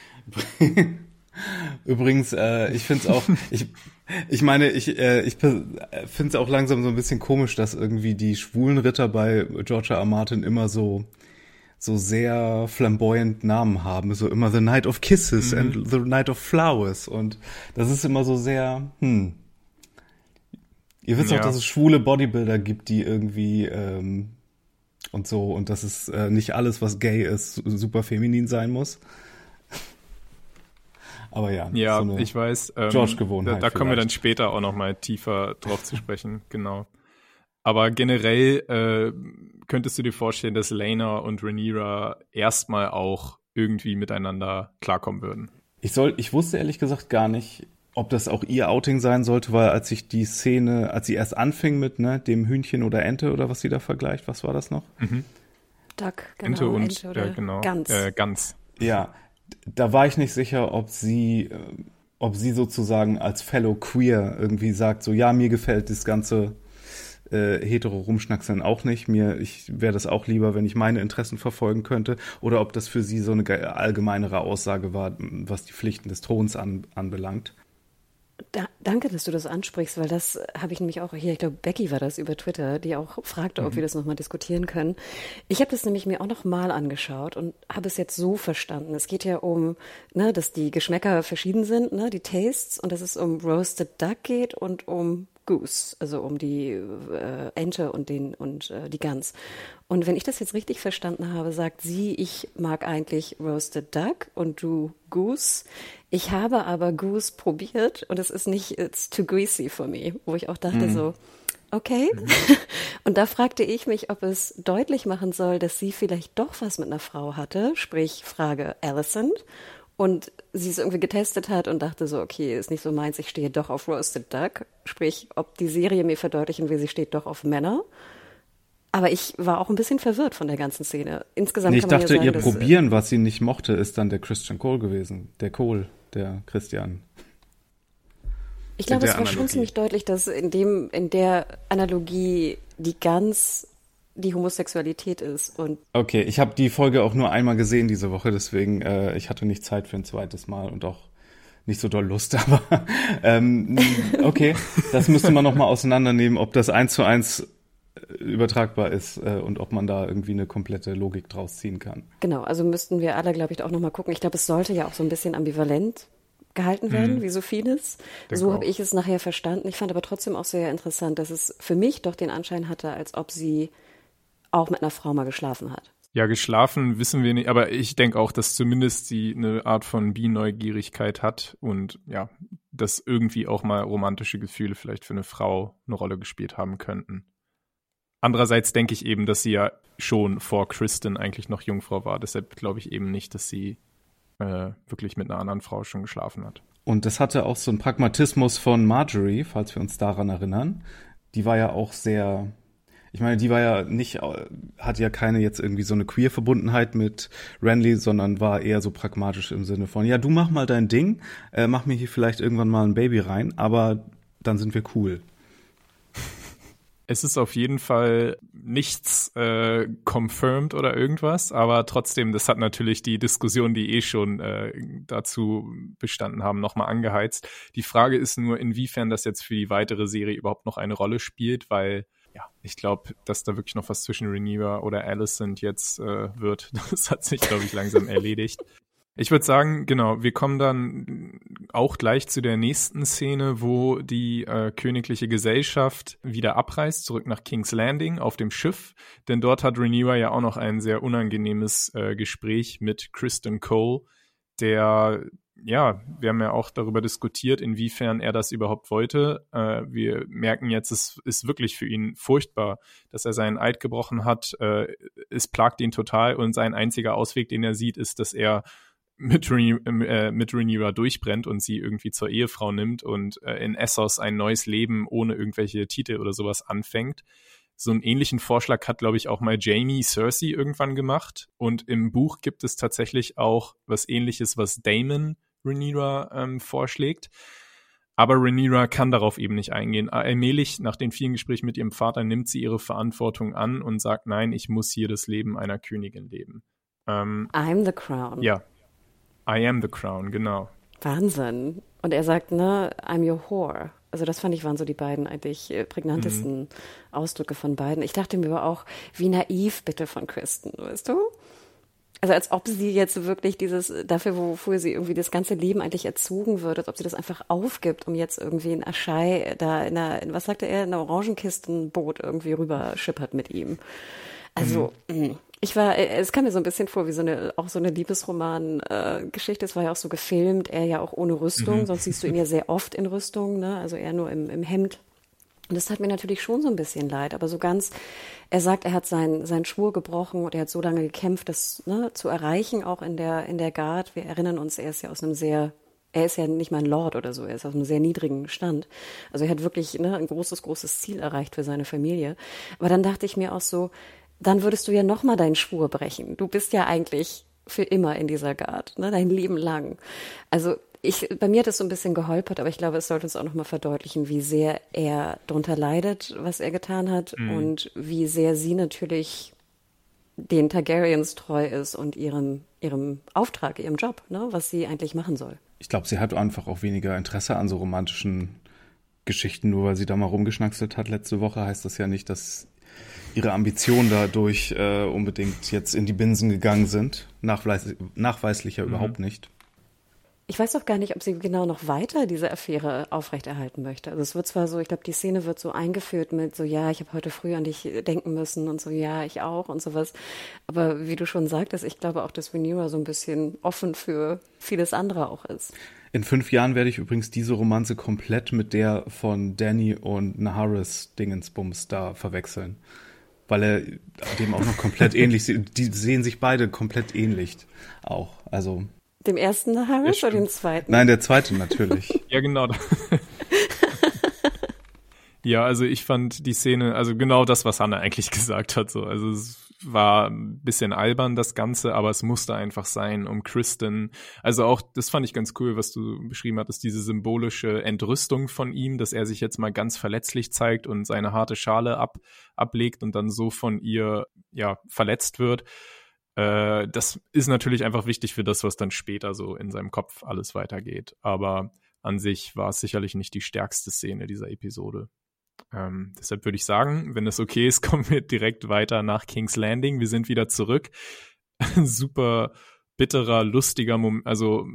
Übrigens, ich finde es auch, ich finde es auch langsam so ein bisschen komisch, dass irgendwie die schwulen Ritter bei George R. R. Martin immer so sehr flamboyant Namen haben, so immer The Knight of Kisses and The Knight of Flowers und das ist immer so sehr, Ihr wisst auch, dass es schwule Bodybuilder gibt, die irgendwie und so und dass es nicht alles, was gay ist, super feminin sein muss. Aber ja, so eine ich weiß. George-Gewohnheit. Da kommen wir dann später auch noch mal tiefer drauf zu sprechen, genau. Aber generell könntest du dir vorstellen, dass Lena und Rhaenyra erstmal auch irgendwie miteinander klarkommen würden? Ich wusste ehrlich gesagt gar nicht, ob das auch ihr Outing sein sollte, weil als ich die Szene, als sie erst anfing mit dem Hühnchen oder Ente oder was sie da vergleicht, was war das noch? Duck, genau. Ente und Ente oder genau, Gans. Gans. Ja, da war ich nicht sicher, ob sie sozusagen als Fellow Queer irgendwie sagt, so ja, mir gefällt das ganze hetero-Rumschnackseln auch nicht. Ich wäre das auch lieber, wenn ich meine Interessen verfolgen könnte. Oder ob das für sie so eine allgemeinere Aussage war, was die Pflichten des Throns anbelangt. Danke, dass du das ansprichst, weil das habe ich nämlich auch hier, ich glaube, Becky war das über Twitter, die auch fragte, ob wir das nochmal diskutieren können. Ich habe das nämlich mir auch nochmal angeschaut und habe es jetzt so verstanden. Es geht ja um, dass die Geschmäcker verschieden sind, die Tastes, und dass es um Roasted Duck geht und um Goose, also um die Ente und die Gans. Und wenn ich das jetzt richtig verstanden habe, sagt sie, ich mag eigentlich Roasted Duck und du Goose. Ich habe aber Goose probiert und es ist nicht, it's too greasy for me, wo ich auch dachte so, okay. Und da fragte ich mich, ob es deutlich machen soll, dass sie vielleicht doch was mit einer Frau hatte, sprich Frage Alicent, und sie es irgendwie getestet hat und dachte so, okay, ist nicht so meins, ich stehe doch auf Roasted Duck, sprich, ob die Serie mir verdeutlichen will, sie steht doch auf Männer. Aber ich war auch ein bisschen verwirrt von der ganzen Szene. Insgesamt Ich kann man dachte, ja sagen, ihr Probieren, was sie nicht mochte, ist dann der Christian Cole gewesen. Der Christian. Ich glaube, es war schon ziemlich deutlich, dass in der Analogie die Gans die Homosexualität ist. Und okay, ich habe die Folge auch nur einmal gesehen diese Woche, deswegen ich hatte nicht Zeit für ein zweites Mal und auch nicht so doll Lust, aber okay, das müsste man nochmal auseinandernehmen, ob das 1:1 übertragbar ist und ob man da irgendwie eine komplette Logik draus ziehen kann. Genau, also müssten wir alle, glaube ich, auch nochmal gucken. Ich glaube, es sollte ja auch so ein bisschen ambivalent gehalten werden, wie so vieles. So habe ich es nachher verstanden. Ich fand aber trotzdem auch sehr interessant, dass es für mich doch den Anschein hatte, als ob sie auch mit einer Frau mal geschlafen hat. Ja, geschlafen wissen wir nicht, aber ich denke auch, dass zumindest sie eine Art von Bi-Neugierigkeit hat und ja, dass irgendwie auch mal romantische Gefühle vielleicht für eine Frau eine Rolle gespielt haben könnten. Andererseits denke ich eben, dass sie ja schon vor Kristen eigentlich noch Jungfrau war. Deshalb glaube ich eben nicht, dass sie wirklich mit einer anderen Frau schon geschlafen hat. Und das hatte auch so einen Pragmatismus von Marjorie, falls wir uns daran erinnern. Die war ja auch sehr, ich meine, die war ja nicht, hat ja keine jetzt irgendwie so eine Queer-Verbundenheit mit Renly, sondern war eher so pragmatisch im Sinne von, ja, du mach mal dein Ding, mach mir hier vielleicht irgendwann mal ein Baby rein, aber dann sind wir cool. Es ist auf jeden Fall nichts confirmed oder irgendwas, aber trotzdem, das hat natürlich die Diskussion, die schon dazu bestanden haben, nochmal angeheizt. Die Frage ist nur, inwiefern das jetzt für die weitere Serie überhaupt noch eine Rolle spielt, weil ja, ich glaube, dass da wirklich noch was zwischen Rhaenyra oder Alicent jetzt wird. Das hat sich, glaube ich, langsam erledigt. Ich würde sagen, genau, wir kommen dann auch gleich zu der nächsten Szene, wo die königliche Gesellschaft wieder abreist, zurück nach King's Landing auf dem Schiff. Denn dort hat Rhaenyra ja auch noch ein sehr unangenehmes Gespräch mit Criston Cole, der, ja, wir haben ja auch darüber diskutiert, inwiefern er das überhaupt wollte. Wir merken jetzt, es ist wirklich für ihn furchtbar, dass er seinen Eid gebrochen hat. Es plagt ihn total und sein einziger Ausweg, den er sieht, ist, dass er mit Rhaenyra durchbrennt und sie irgendwie zur Ehefrau nimmt und in Essos ein neues Leben ohne irgendwelche Titel oder sowas anfängt. So einen ähnlichen Vorschlag hat, glaube ich, auch mal Jaime Cersei irgendwann gemacht. Und im Buch gibt es tatsächlich auch was Ähnliches, was Daemon Rhaenyra vorschlägt. Aber Rhaenyra kann darauf eben nicht eingehen. Allmählich, nach den vielen Gesprächen mit ihrem Vater, nimmt sie ihre Verantwortung an und sagt, nein, ich muss hier das Leben einer Königin leben. I'm the crown. Ja. I am the crown, genau. Wahnsinn. Und er sagt, I'm your whore. Also das fand ich, waren so die beiden eigentlich prägnantesten Ausdrücke von beiden. Ich dachte mir aber auch, wie naiv bitte von Kristen, weißt du? Also als ob sie jetzt wirklich dafür, wofür sie irgendwie das ganze Leben eigentlich erzogen wird, als ob sie das einfach aufgibt, um jetzt irgendwie in Aschai da was sagte er, in einer Orangenkistenboot irgendwie rüber schippert mit ihm. Also, es kam mir so ein bisschen vor wie so eine Liebesroman-Geschichte. Es war ja auch so gefilmt, er ja auch ohne Rüstung, sonst siehst du ihn ja sehr oft in Rüstung, ne? Also er nur im Hemd Und das tat mir natürlich schon so ein bisschen leid, aber so ganz, er sagt, er hat seinen Schwur gebrochen und er hat so lange gekämpft, das zu erreichen, auch in der Guard. Wir erinnern uns, er ist ja nicht mal ein Lord oder so, er ist auf einem sehr niedrigen Stand. Also er hat wirklich ein großes, großes Ziel erreicht für seine Familie. Aber dann dachte ich mir auch so, dann würdest du ja nochmal deinen Schwur brechen. Du bist ja eigentlich für immer in dieser Guard, dein Leben lang. Also bei mir hat es so ein bisschen geholpert, aber ich glaube, es sollte uns auch nochmal verdeutlichen, wie sehr er darunter leidet, was er getan hat und wie sehr sie natürlich den Targaryens treu ist und ihrem Auftrag, ihrem Job, was sie eigentlich machen soll. Ich glaube, sie hat einfach auch weniger Interesse an so romantischen Geschichten, nur weil sie da mal rumgeschnackselt hat letzte Woche, heißt das ja nicht, dass ihre Ambitionen dadurch unbedingt jetzt in die Binsen gegangen sind. Nachweislich ja überhaupt nicht. Ich weiß auch gar nicht, ob sie genau noch weiter diese Affäre aufrechterhalten möchte. Also es wird zwar so, ich glaube, die Szene wird so eingeführt mit so, ja, ich habe heute früh an dich denken müssen und so, ja, ich auch und sowas. Aber wie du schon sagtest, ich glaube auch, dass Rhaenyra so ein bisschen offen für vieles andere auch ist. In 5 Jahren werde ich übrigens diese Romanze komplett mit der von Dany und Naharis Dingensbums da verwechseln. Weil er dem auch noch komplett ähnlich sieht. Die sehen sich beide komplett ähnlich auch. Also dem ersten Naharis oder dem zweiten? Nein, der zweite natürlich. Ja, genau. Ja, also ich fand die Szene, also genau das, was Hannah eigentlich gesagt hat. So. Also es war ein bisschen albern, das Ganze, aber es musste einfach sein, um Criston. Also auch, das fand ich ganz cool, was du beschrieben hattest, diese symbolische Entrüstung von ihm, dass er sich jetzt mal ganz verletzlich zeigt und seine harte Schale ablegt und dann so von ihr verletzt wird. Das ist natürlich einfach wichtig für das, was dann später so in seinem Kopf alles weitergeht. Aber an sich war es sicherlich nicht die stärkste Szene dieser Episode. Deshalb würde ich sagen, wenn es okay ist, kommen wir direkt weiter nach King's Landing. Wir sind wieder zurück. Super bitterer, lustiger Moment.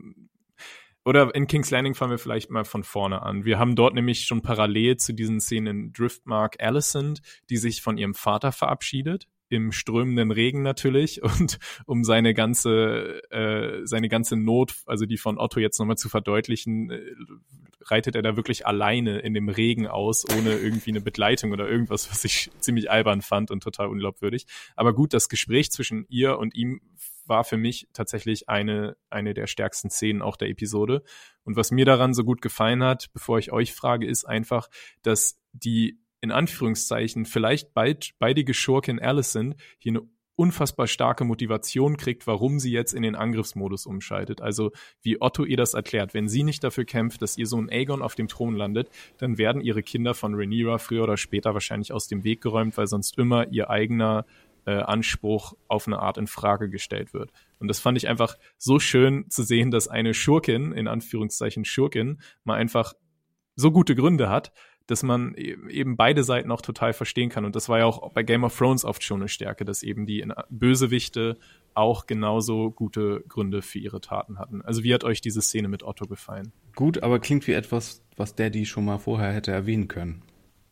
Oder in King's Landing fangen wir vielleicht mal von vorne an. Wir haben dort nämlich schon parallel zu diesen Szenen in Driftmark Alicent, die sich von ihrem Vater verabschiedet. Im strömenden Regen natürlich und um seine ganze Not, also die von Otto jetzt nochmal zu verdeutlichen, reitet er da wirklich alleine in dem Regen aus, ohne irgendwie eine Begleitung oder irgendwas, was ich ziemlich albern fand und total unglaubwürdig. Aber gut, das Gespräch zwischen ihr und ihm war für mich tatsächlich eine der stärksten Szenen auch der Episode. Und was mir daran so gut gefallen hat, bevor ich euch frage, ist einfach, dass die in Anführungszeichen vielleicht beidige Schurkin Alicent hier eine unfassbar starke Motivation kriegt, warum sie jetzt in den Angriffsmodus umschaltet. Also wie Otto ihr das erklärt, wenn sie nicht dafür kämpft, dass ihr Sohn Aegon auf dem Thron landet, dann werden ihre Kinder von Rhaenyra früher oder später wahrscheinlich aus dem Weg geräumt, weil sonst immer ihr eigener Anspruch auf eine Art in Frage gestellt wird. Und das fand ich einfach so schön zu sehen, dass eine Schurkin, in Anführungszeichen Schurkin, mal einfach so gute Gründe hat, dass man eben beide Seiten auch total verstehen kann. Und das war ja auch bei Game of Thrones oft schon eine Stärke, dass eben die Bösewichte auch genauso gute Gründe für ihre Taten hatten. Also wie hat euch diese Szene mit Otto gefallen? Gut, aber klingt wie etwas, was Daddy schon mal vorher hätte erwähnen können.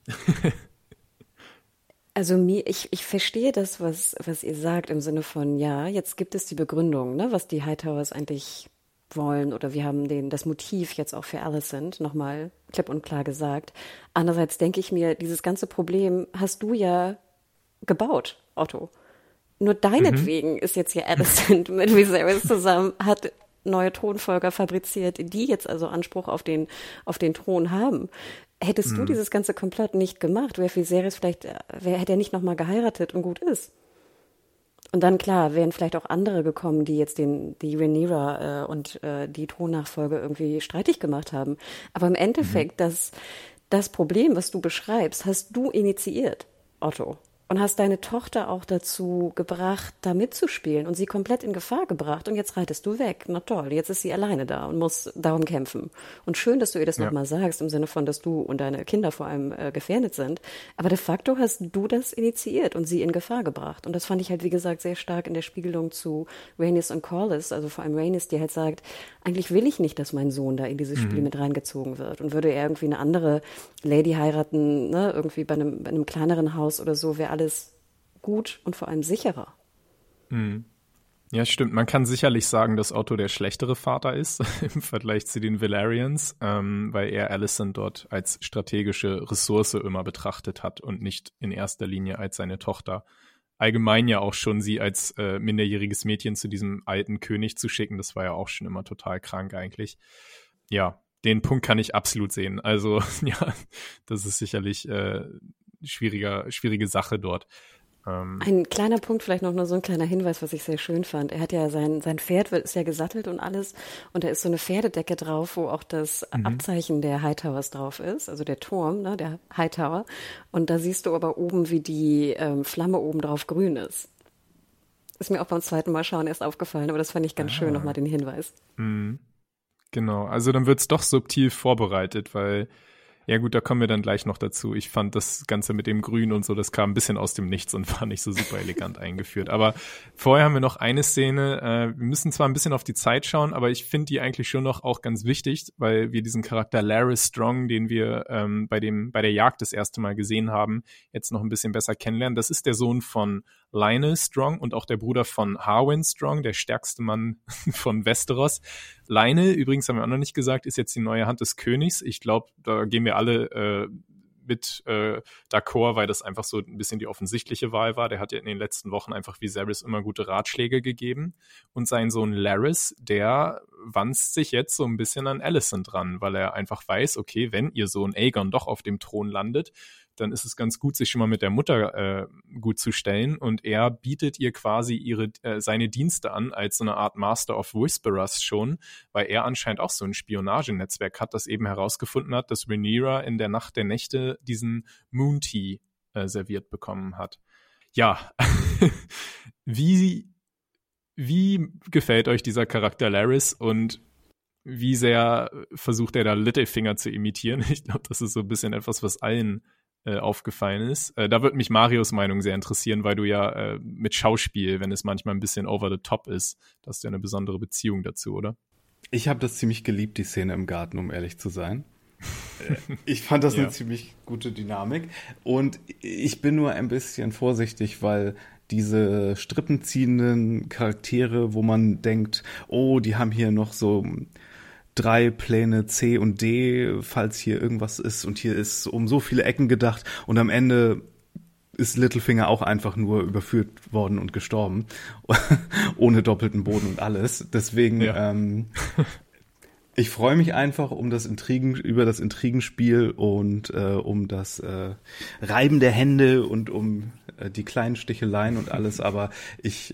Also ich verstehe das, was ihr sagt, im Sinne von, ja, jetzt gibt es die Begründung, was die Hightowers eigentlich wollen, oder wir haben das Motiv jetzt auch für Alicent nochmal klipp und klar gesagt. Andererseits denke ich mir, dieses ganze Problem hast du ja gebaut, Otto. Nur deinetwegen ist jetzt hier Alicent mit Viserys zusammen, hat neue Thronfolger fabriziert, die jetzt also Anspruch auf den Thron haben. Hättest du dieses ganze Komplott nicht gemacht, wäre Viserys hätte er nicht nochmal geheiratet und gut ist. Und dann, klar, wären vielleicht auch andere gekommen, die jetzt die Rhaenyra und die Thronnachfolge irgendwie streitig gemacht haben. Aber im Endeffekt, das Problem, was du beschreibst, hast du initiiert, Otto. Und hast deine Tochter auch dazu gebracht, da mitzuspielen und sie komplett in Gefahr gebracht. Und jetzt reitest du weg. Na toll, jetzt ist sie alleine da und muss darum kämpfen. Und schön, dass du ihr das nochmal sagst, im Sinne von, dass du und deine Kinder vor allem gefährdet sind. Aber de facto hast du das initiiert und sie in Gefahr gebracht. Und das fand ich halt, wie gesagt, sehr stark in der Spiegelung zu Rhaenys und Corlys. Also vor allem Rhaenys, die halt sagt, eigentlich will ich nicht, dass mein Sohn da in dieses Spiel mit reingezogen wird. Und würde er irgendwie eine andere Lady heiraten, irgendwie bei einem kleineren Haus oder so, wäre alles gut und vor allem sicherer. Ja, stimmt. Man kann sicherlich sagen, dass Otto der schlechtere Vater ist im Vergleich zu den Valerians, weil er Alicent dort als strategische Ressource immer betrachtet hat und nicht in erster Linie als seine Tochter. Allgemein ja auch schon sie als minderjähriges Mädchen zu diesem alten König zu schicken, das war ja auch schon immer total krank eigentlich. Ja, den Punkt kann ich absolut sehen. Also ja, das ist sicherlich schwierige Sache dort. Ein kleiner Punkt, vielleicht noch nur so ein kleiner Hinweis, was ich sehr schön fand. Er hat ja sein Pferd ist ja gesattelt und alles und da ist so eine Pferdedecke drauf, wo auch das Abzeichen der Hightowers drauf ist, also der Turm, ne, der Hightower. Und da siehst du aber oben, wie die Flamme oben drauf grün ist. Ist mir auch beim zweiten Mal schauen erst aufgefallen, aber das fand ich ganz schön, nochmal den Hinweis. Genau, also dann wird's doch subtil vorbereitet, weil ja gut, da kommen wir dann gleich noch dazu. Ich fand das Ganze mit dem Grün und so, das kam ein bisschen aus dem Nichts und war nicht so super elegant eingeführt. Aber vorher haben wir noch eine Szene, wir müssen zwar ein bisschen auf die Zeit schauen, aber ich finde die eigentlich schon noch auch ganz wichtig, weil wir diesen Charakter Larys Strong, den wir bei der Jagd das erste Mal gesehen haben, jetzt noch ein bisschen besser kennenlernen. Das ist der Sohn von Lionel Strong und auch der Bruder von Harwin Strong, der stärkste Mann von Westeros. Lionel, übrigens haben wir auch noch nicht gesagt, ist jetzt die neue Hand des Königs. Ich glaube, da gehen wir alle mit d'accord, weil das einfach so ein bisschen die offensichtliche Wahl war. Der hat ja in den letzten Wochen einfach Viserys immer gute Ratschläge gegeben. Und sein Sohn Larys, der wanzt sich jetzt so ein bisschen an Alicent ran, weil er einfach weiß, okay, wenn ihr Sohn Aegon doch auf dem Thron landet, dann ist es ganz gut, sich schon mal mit der Mutter gut zu stellen. Und er bietet ihr quasi seine Dienste an als so eine Art Master of Whisperers schon, weil er anscheinend auch so ein Spionagenetzwerk hat, das eben herausgefunden hat, dass Rhaenyra in der Nacht der Nächte diesen Moon Tea serviert bekommen hat. Ja, wie gefällt euch dieser Charakter Larys und wie sehr versucht er da Littlefinger zu imitieren? Ich glaube, das ist so ein bisschen etwas, was allen aufgefallen ist. Da würde mich Marios Meinung sehr interessieren, weil du ja mit Schauspiel, wenn es manchmal ein bisschen over the top ist, da hast du ja eine besondere Beziehung dazu, oder? Ich habe das ziemlich geliebt, die Szene im Garten, um ehrlich zu sein. Ich fand das eine ziemlich gute Dynamik und ich bin nur ein bisschen vorsichtig, weil diese strippenziehenden Charaktere, wo man denkt, oh, die haben hier noch so 3 Pläne C und D, falls hier irgendwas ist und hier ist um so viele Ecken gedacht und am Ende ist Littlefinger auch einfach nur überführt worden und gestorben, ohne doppelten Boden und alles. Deswegen, ich freue mich einfach über das Intrigenspiel und um das Reiben der Hände und um die kleinen Sticheleien und alles, aber ich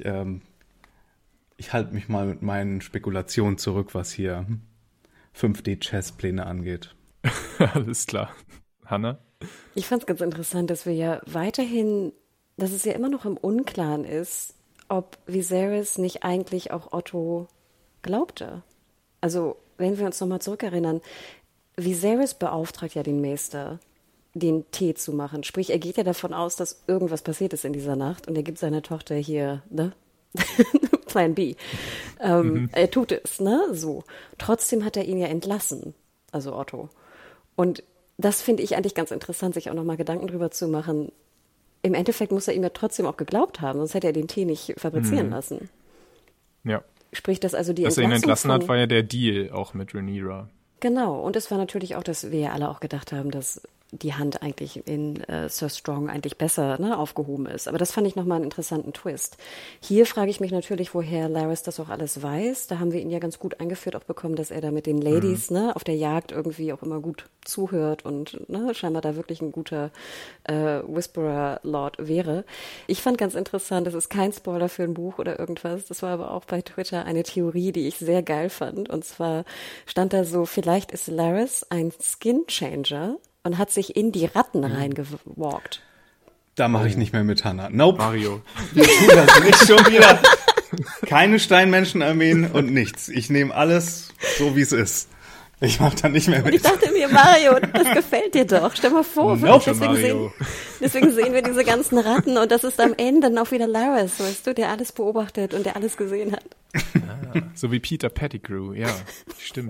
halte mich mal mit meinen Spekulationen zurück, was hier 5D-Chess-Pläne angeht. Alles klar. Hannah? Ich fand es ganz interessant, dass wir ja weiterhin, dass es ja immer noch im Unklaren ist, ob Viserys nicht eigentlich auch Otto glaubte. Also, wenn wir uns nochmal zurückerinnern, Viserys beauftragt ja den Maester, den Tee zu machen. Sprich, er geht ja davon aus, dass irgendwas passiert ist in dieser Nacht und er gibt seiner Tochter hier, ne? Plan B. Er tut es, ne? So. Trotzdem hat er ihn ja entlassen, also Otto. Und das finde ich eigentlich ganz interessant, sich auch nochmal Gedanken drüber zu machen. Im Endeffekt muss er ihm ja trotzdem auch geglaubt haben, sonst hätte er den Tee nicht fabrizieren lassen. Ja. Sprich, dass also die Dass er ihn entlassen hat, war ja der Deal auch mit Rhaenyra. Genau. Und es war natürlich auch, dass wir ja alle auch gedacht haben, dass die Hand eigentlich in Sir Strong eigentlich besser, ne, aufgehoben ist. Aber das fand ich nochmal einen interessanten Twist. Hier frage ich mich natürlich, woher Larys das auch alles weiß. Da haben wir ihn ja ganz gut eingeführt auch bekommen, dass er da mit den Ladies ne, auf der Jagd irgendwie auch immer gut zuhört und ne, scheinbar da wirklich ein guter Whisperer-Lord wäre. Ich fand ganz interessant, das ist kein Spoiler für ein Buch oder irgendwas, das war aber auch bei Twitter eine Theorie, die ich sehr geil fand. Und zwar stand da so, vielleicht ist Larys ein Skin-Changer und hat sich in die Ratten reingewalkt. Da mache ich nicht mehr mit, Hannah. Nope. Mario. Wir tun das nicht schon wieder. Keine Steinmenschenarmeen und nichts. Ich nehme alles so, wie es ist. Ich mache da nicht mehr mit. Und ich dachte mir, Mario, das gefällt dir doch. Stell mal vor, nope. deswegen sehen wir diese ganzen Ratten und das ist am Ende dann auch wieder Larys, weißt du, der alles beobachtet und der alles gesehen hat. Ah, so wie Peter Pettigrew, ja. Stimmt.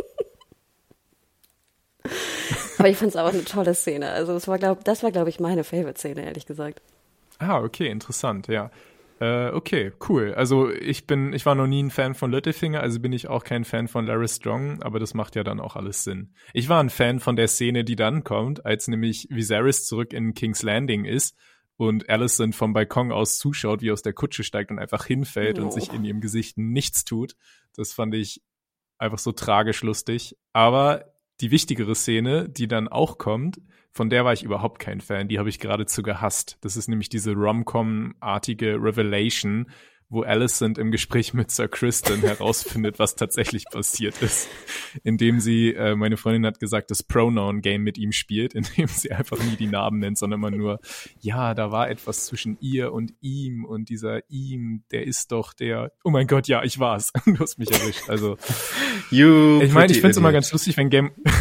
Aber ich fand es auch eine tolle Szene. Also das war, glaube ich, meine Favorite-Szene, ehrlich gesagt. Ah, okay, interessant, ja. Okay, cool. Also ich war noch nie ein Fan von Littlefinger, also bin ich auch kein Fan von Larry Strong, aber das macht ja dann auch alles Sinn. Ich war ein Fan von der Szene, die dann kommt, als nämlich Viserys zurück in King's Landing ist und Alicent vom Balkon aus zuschaut, wie er aus der Kutsche steigt und einfach hinfällt und sich in ihrem Gesicht nichts tut. Das fand ich einfach so tragisch lustig. Aber die wichtigere Szene, die dann auch kommt, von der war ich überhaupt kein Fan. Die habe ich geradezu gehasst. Das ist nämlich diese Rom-Com-artige Revelation, wo Alicent im Gespräch mit Sir Criston herausfindet, was tatsächlich passiert ist. Indem sie, meine Freundin hat gesagt, das Pronoun-Game mit ihm spielt, indem sie einfach nie die Namen nennt, sondern immer nur, ja, da war etwas zwischen ihr und ihm und dieser ihm, der ist doch der, oh mein Gott, ja, ich war's. Du hast mich erwischt. Also, ich meine, ich find's immer ganz lustig, wenn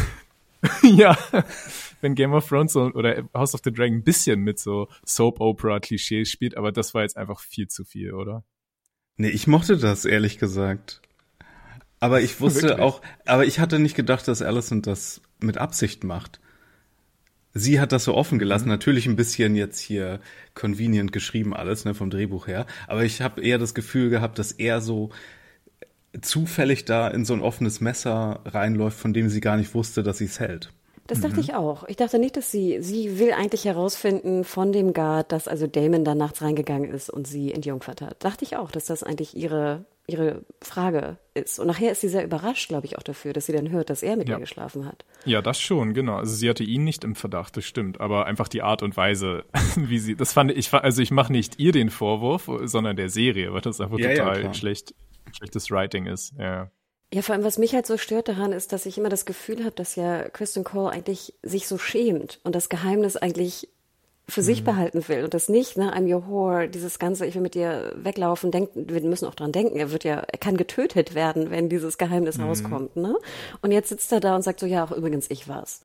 wenn Game of Thrones oder House of the Dragon ein bisschen mit so Soap-Opera-Klischees spielt, aber das war jetzt einfach viel zu viel, oder? Nee, ich mochte das, ehrlich gesagt. Aber ich wusste aber ich hatte nicht gedacht, dass Alicent das mit Absicht macht. Sie hat das so offen gelassen, natürlich ein bisschen jetzt hier convenient geschrieben alles, ne, vom Drehbuch her, aber ich habe eher das Gefühl gehabt, dass er so zufällig da in so ein offenes Messer reinläuft, von dem sie gar nicht wusste, dass sie es hält. Das dachte ich auch. Ich dachte nicht, dass sie will eigentlich herausfinden von dem Guard, dass also Daemon da nachts reingegangen ist und sie entjungfert hat. Dachte ich auch, dass das eigentlich ihre Frage ist. Und nachher ist sie sehr überrascht, glaube ich, auch dafür, dass sie dann hört, dass er mit ihr geschlafen hat. Ja, das schon, genau. Also sie hatte ihn nicht im Verdacht, das stimmt. Aber einfach die Art und Weise, wie sie, das fand ich, also ich mache nicht ihr den Vorwurf, sondern der Serie, weil das einfach total schlechtes Writing ist, ja. Ja, vor allem, was mich halt so stört daran, ist, dass ich immer das Gefühl habe, dass ja Criston Cole eigentlich sich so schämt und das Geheimnis eigentlich für sich behalten will und das nicht, ne, I'm your whore, dieses Ganze, ich will mit dir weglaufen, wir müssen auch dran denken, er kann getötet werden, wenn dieses Geheimnis rauskommt, ne? Und jetzt sitzt er da und sagt so, ja, auch übrigens, ich war's.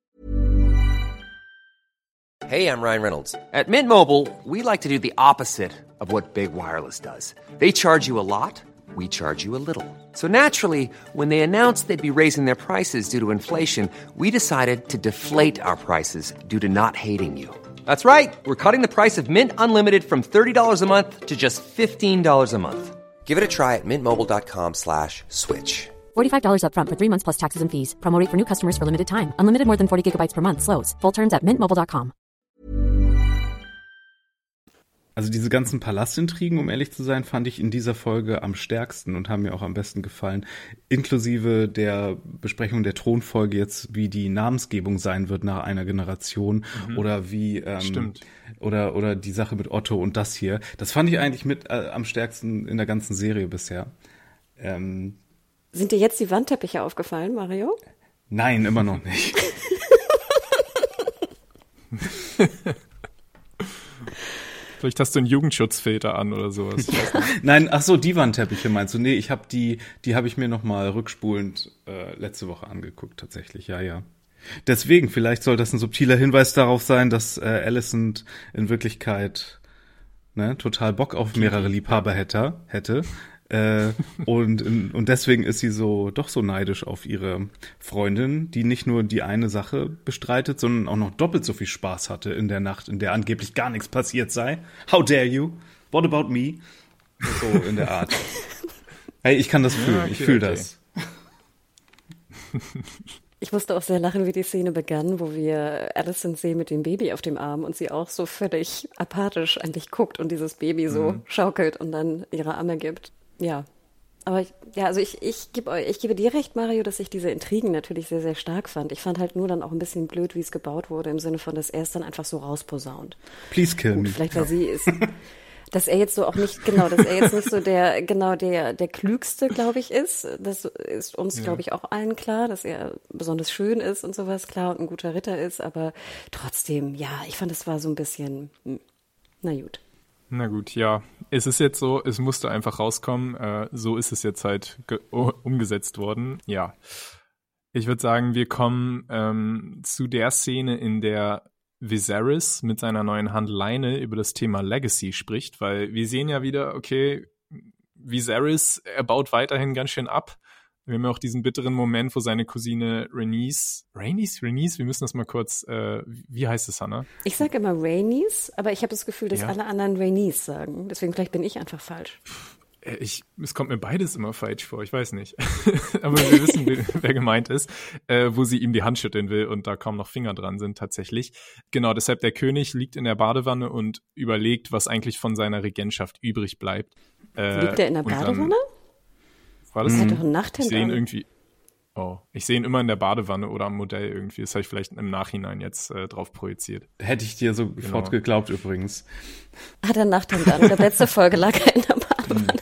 Hey, I'm Ryan Reynolds. At Mint Mobile, we like to do the opposite of what Big Wireless does. They charge you a lot. We charge you a little. So naturally, when they announced they'd be raising their prices due to inflation, we decided to deflate our prices due to not hating you. That's right. We're cutting the price of Mint Unlimited from $30 a month to just $15 a month. Give it a try at mintmobile.com/switch. $45 up front for 3 months plus taxes and fees. Promo rate for new customers for limited time. Unlimited more than 40 gigabytes per month. Slows full terms at mintmobile.com. Also diese ganzen Palastintrigen, um ehrlich zu sein, fand ich in dieser Folge am stärksten und haben mir auch am besten gefallen. Inklusive der Besprechung der Thronfolge jetzt, wie die Namensgebung sein wird nach einer Generation oder wie oder die Sache mit Otto und das hier. Das fand ich eigentlich mit am stärksten in der ganzen Serie bisher. Sind dir jetzt die Wandteppiche aufgefallen, Mario? Nein, immer noch nicht. Vielleicht hast du einen Jugendschutzfilter an oder sowas. Nein, ach so, die Wandteppiche meinst du? Nee, ich habe die habe ich mir noch mal rückspulend letzte Woche angeguckt, tatsächlich, ja. Deswegen, vielleicht soll das ein subtiler Hinweis darauf sein, dass Alicent in Wirklichkeit total Bock auf mehrere Liebhaber hätte. Und deswegen ist sie doch so neidisch auf ihre Freundin, die nicht nur die eine Sache bestreitet, sondern auch noch doppelt so viel Spaß hatte in der Nacht, in der angeblich gar nichts passiert sei. How dare you? What about me? So in der Art. Hey, ich kann das fühlen. Okay, ich fühle das. Ich musste auch sehr lachen, wie die Szene begann, wo wir Alicent sehen mit dem Baby auf dem Arm und sie auch so völlig apathisch eigentlich guckt und dieses Baby so schaukelt und dann ihre Arme gibt. Ja, aber ich gebe dir recht, Mario, dass ich diese Intrigen natürlich sehr, sehr stark fand. Ich fand halt nur dann auch ein bisschen blöd, wie es gebaut wurde, im Sinne von, dass er es dann einfach so rausposaunt. Please kill me. Vielleicht, weil sie ist, dass er jetzt so auch nicht, dass er jetzt nicht so der Klügste, glaube ich, ist. Das ist uns, glaube ich, auch allen klar, dass er besonders schön ist und sowas, klar, und ein guter Ritter ist, aber trotzdem, ja, ich fand, es war so ein bisschen, na gut. Na gut, ja. Es ist jetzt so, es musste einfach rauskommen. So ist es jetzt halt umgesetzt worden. Ja. Ich würde sagen, wir kommen zu der Szene, in der Viserys mit seiner neuen Hand Leine über das Thema Legacy spricht, weil wir sehen ja wieder, okay, Viserys, er baut weiterhin ganz schön ab. Wir haben ja auch diesen bitteren Moment, wo seine Cousine Rhaenys, wir müssen das mal kurz, wie heißt es, Hannah? Ich sage immer Rhaenys, aber ich habe das Gefühl, dass alle anderen Rhaenys sagen. Deswegen vielleicht bin ich einfach falsch. Es kommt mir beides immer falsch vor, ich weiß nicht. Aber wir wissen, wer gemeint ist, wo sie ihm die Hand schütteln will und da kaum noch Finger dran sind tatsächlich. Genau, deshalb der König liegt in der Badewanne und überlegt, was eigentlich von seiner Regentschaft übrig bleibt. Liegt er in der Badewanne? War das? Er hat doch ein Nachthemd an. Ich sehe ihn immer in der Badewanne oder am Modell irgendwie. Das habe ich vielleicht im Nachhinein jetzt drauf projiziert. Hätte ich dir sofort geglaubt übrigens. Hat er ein Nachthemd an? Oder letzte Folge lag er in der Badewanne.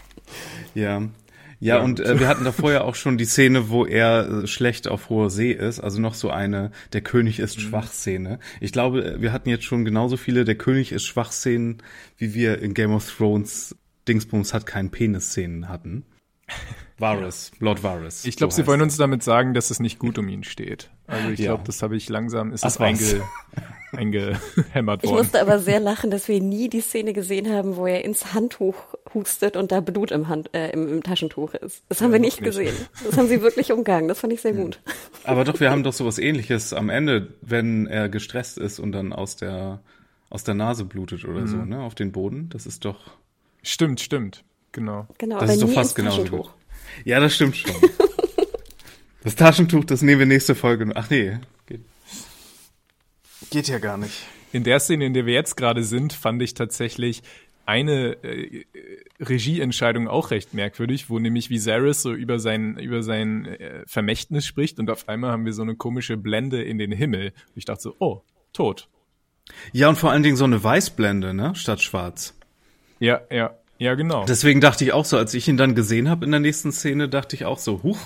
Ja, und wir hatten davor ja auch schon die Szene, wo er schlecht auf hoher See ist. Also noch so eine der König ist schwach Szene. Ich glaube, wir hatten jetzt schon genauso viele der König ist schwach Szenen, wie wir in Game of Thrones Dingsbums hat keinen Penis Szenen hatten. Varys, Lord Varys. Ich glaube, sie wollen uns damit sagen, dass es nicht gut um ihn steht. Also ich glaube, das habe ich langsam, ist es eingehämmert worden. Ich musste aber sehr lachen, dass wir nie die Szene gesehen haben, wo er ins Handtuch hustet und da Blut im Taschentuch ist. Das haben wir nicht gesehen. Das haben sie wirklich umgangen. Das fand ich sehr gut. Aber doch, wir haben doch sowas Ähnliches am Ende, wenn er gestresst ist und dann aus der Nase blutet oder so, ne, auf den Boden. Das ist doch... Stimmt. Genau, das aber ist doch fast genauso gut. Ja, das stimmt schon. Das Taschentuch, das nehmen wir nächste Folge. Ach nee, geht ja gar nicht. In der Szene, in der wir jetzt gerade sind, fand ich tatsächlich eine Regieentscheidung auch recht merkwürdig, wo nämlich Viserys so über sein Vermächtnis spricht und auf einmal haben wir so eine komische Blende in den Himmel. Und ich dachte so, oh, tot. Ja, und vor allen Dingen so eine Weißblende, ne, statt schwarz. Ja, genau. Deswegen dachte ich auch so, als ich ihn dann gesehen habe in der nächsten Szene, dachte ich auch so, huch.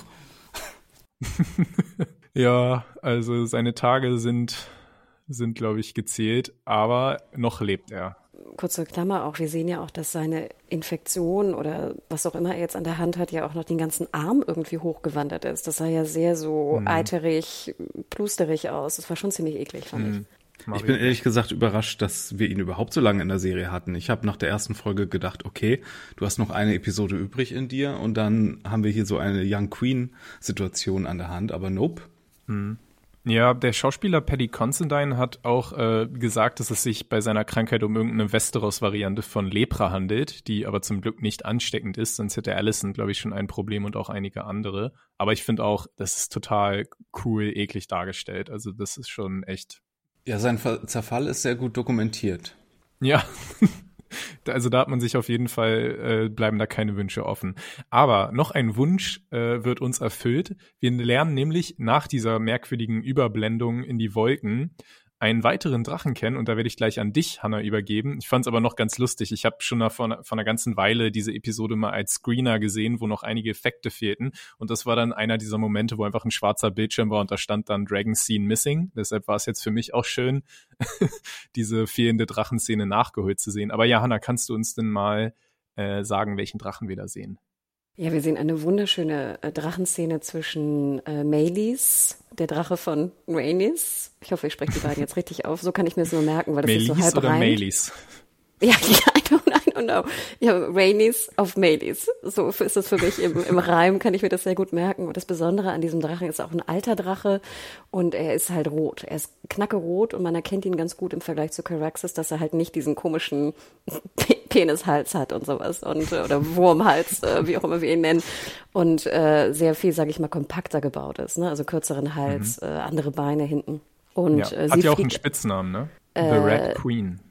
Ja, also seine Tage sind, glaube ich, gezählt, aber noch lebt er. Kurze Klammer auch, wir sehen ja auch, dass seine Infektion oder was auch immer er jetzt an der Hand hat, ja auch noch den ganzen Arm irgendwie hochgewandert ist. Das sah ja sehr so eiterig, plusterig aus. Das war schon ziemlich eklig, fand ich. Ich bin ehrlich gesagt überrascht, dass wir ihn überhaupt so lange in der Serie hatten. Ich habe nach der ersten Folge gedacht, okay, du hast noch eine Episode übrig in dir und dann haben wir hier so eine Young Queen-Situation an der Hand, aber nope. Ja, der Schauspieler Paddy Considine hat auch gesagt, dass es sich bei seiner Krankheit um irgendeine Westeros-Variante von Lepra handelt, die aber zum Glück nicht ansteckend ist, sonst hätte Alicent, glaube ich, schon ein Problem und auch einige andere. Aber ich finde auch, das ist total cool, eklig dargestellt. Also das ist schon echt... Ja, sein Zerfall ist sehr gut dokumentiert. Ja, also da hat man sich auf jeden Fall, bleiben da keine Wünsche offen. Aber noch ein Wunsch wird uns erfüllt. Wir lernen nämlich nach dieser merkwürdigen Überblendung in die Wolken einen weiteren Drachen kennen und da werde ich gleich an dich, Hannah, übergeben. Ich fand es aber noch ganz lustig. Ich habe schon vor einer ganzen Weile diese Episode mal als Screener gesehen, wo noch einige Effekte fehlten und das war dann einer dieser Momente, wo einfach ein schwarzer Bildschirm war und da stand dann Dragon Scene Missing. Deshalb war es jetzt für mich auch schön, diese fehlende Drachenszene nachgeholt zu sehen. Aber ja, Hannah, kannst du uns denn mal sagen, welchen Drachen wir da sehen? Ja, wir sehen eine wunderschöne Drachenszene zwischen Meleys, der Drache von Rhaenys. Ich hoffe, ich spreche die beiden jetzt richtig auf. So kann ich mir das nur merken, weil das ist so halb oder reimt. Meleys? Ja, I don't know. Ja, Rhaenys auf Meleys. So ist es für mich im Reim, kann ich mir das sehr gut merken. Und das Besondere an diesem Drachen ist auch ein alter Drache und er ist halt rot. Er ist knackerot und man erkennt ihn ganz gut im Vergleich zu Caraxes, dass er halt nicht diesen komischen Penishals hat und sowas oder Wurmhals, wie auch immer wir ihn nennen. Und sehr viel, sage ich mal, kompakter gebaut ist. Ne? Also kürzeren Hals, andere Beine hinten. Und, ja. Hat ja auch einen Spitznamen, ne? The Red Queen.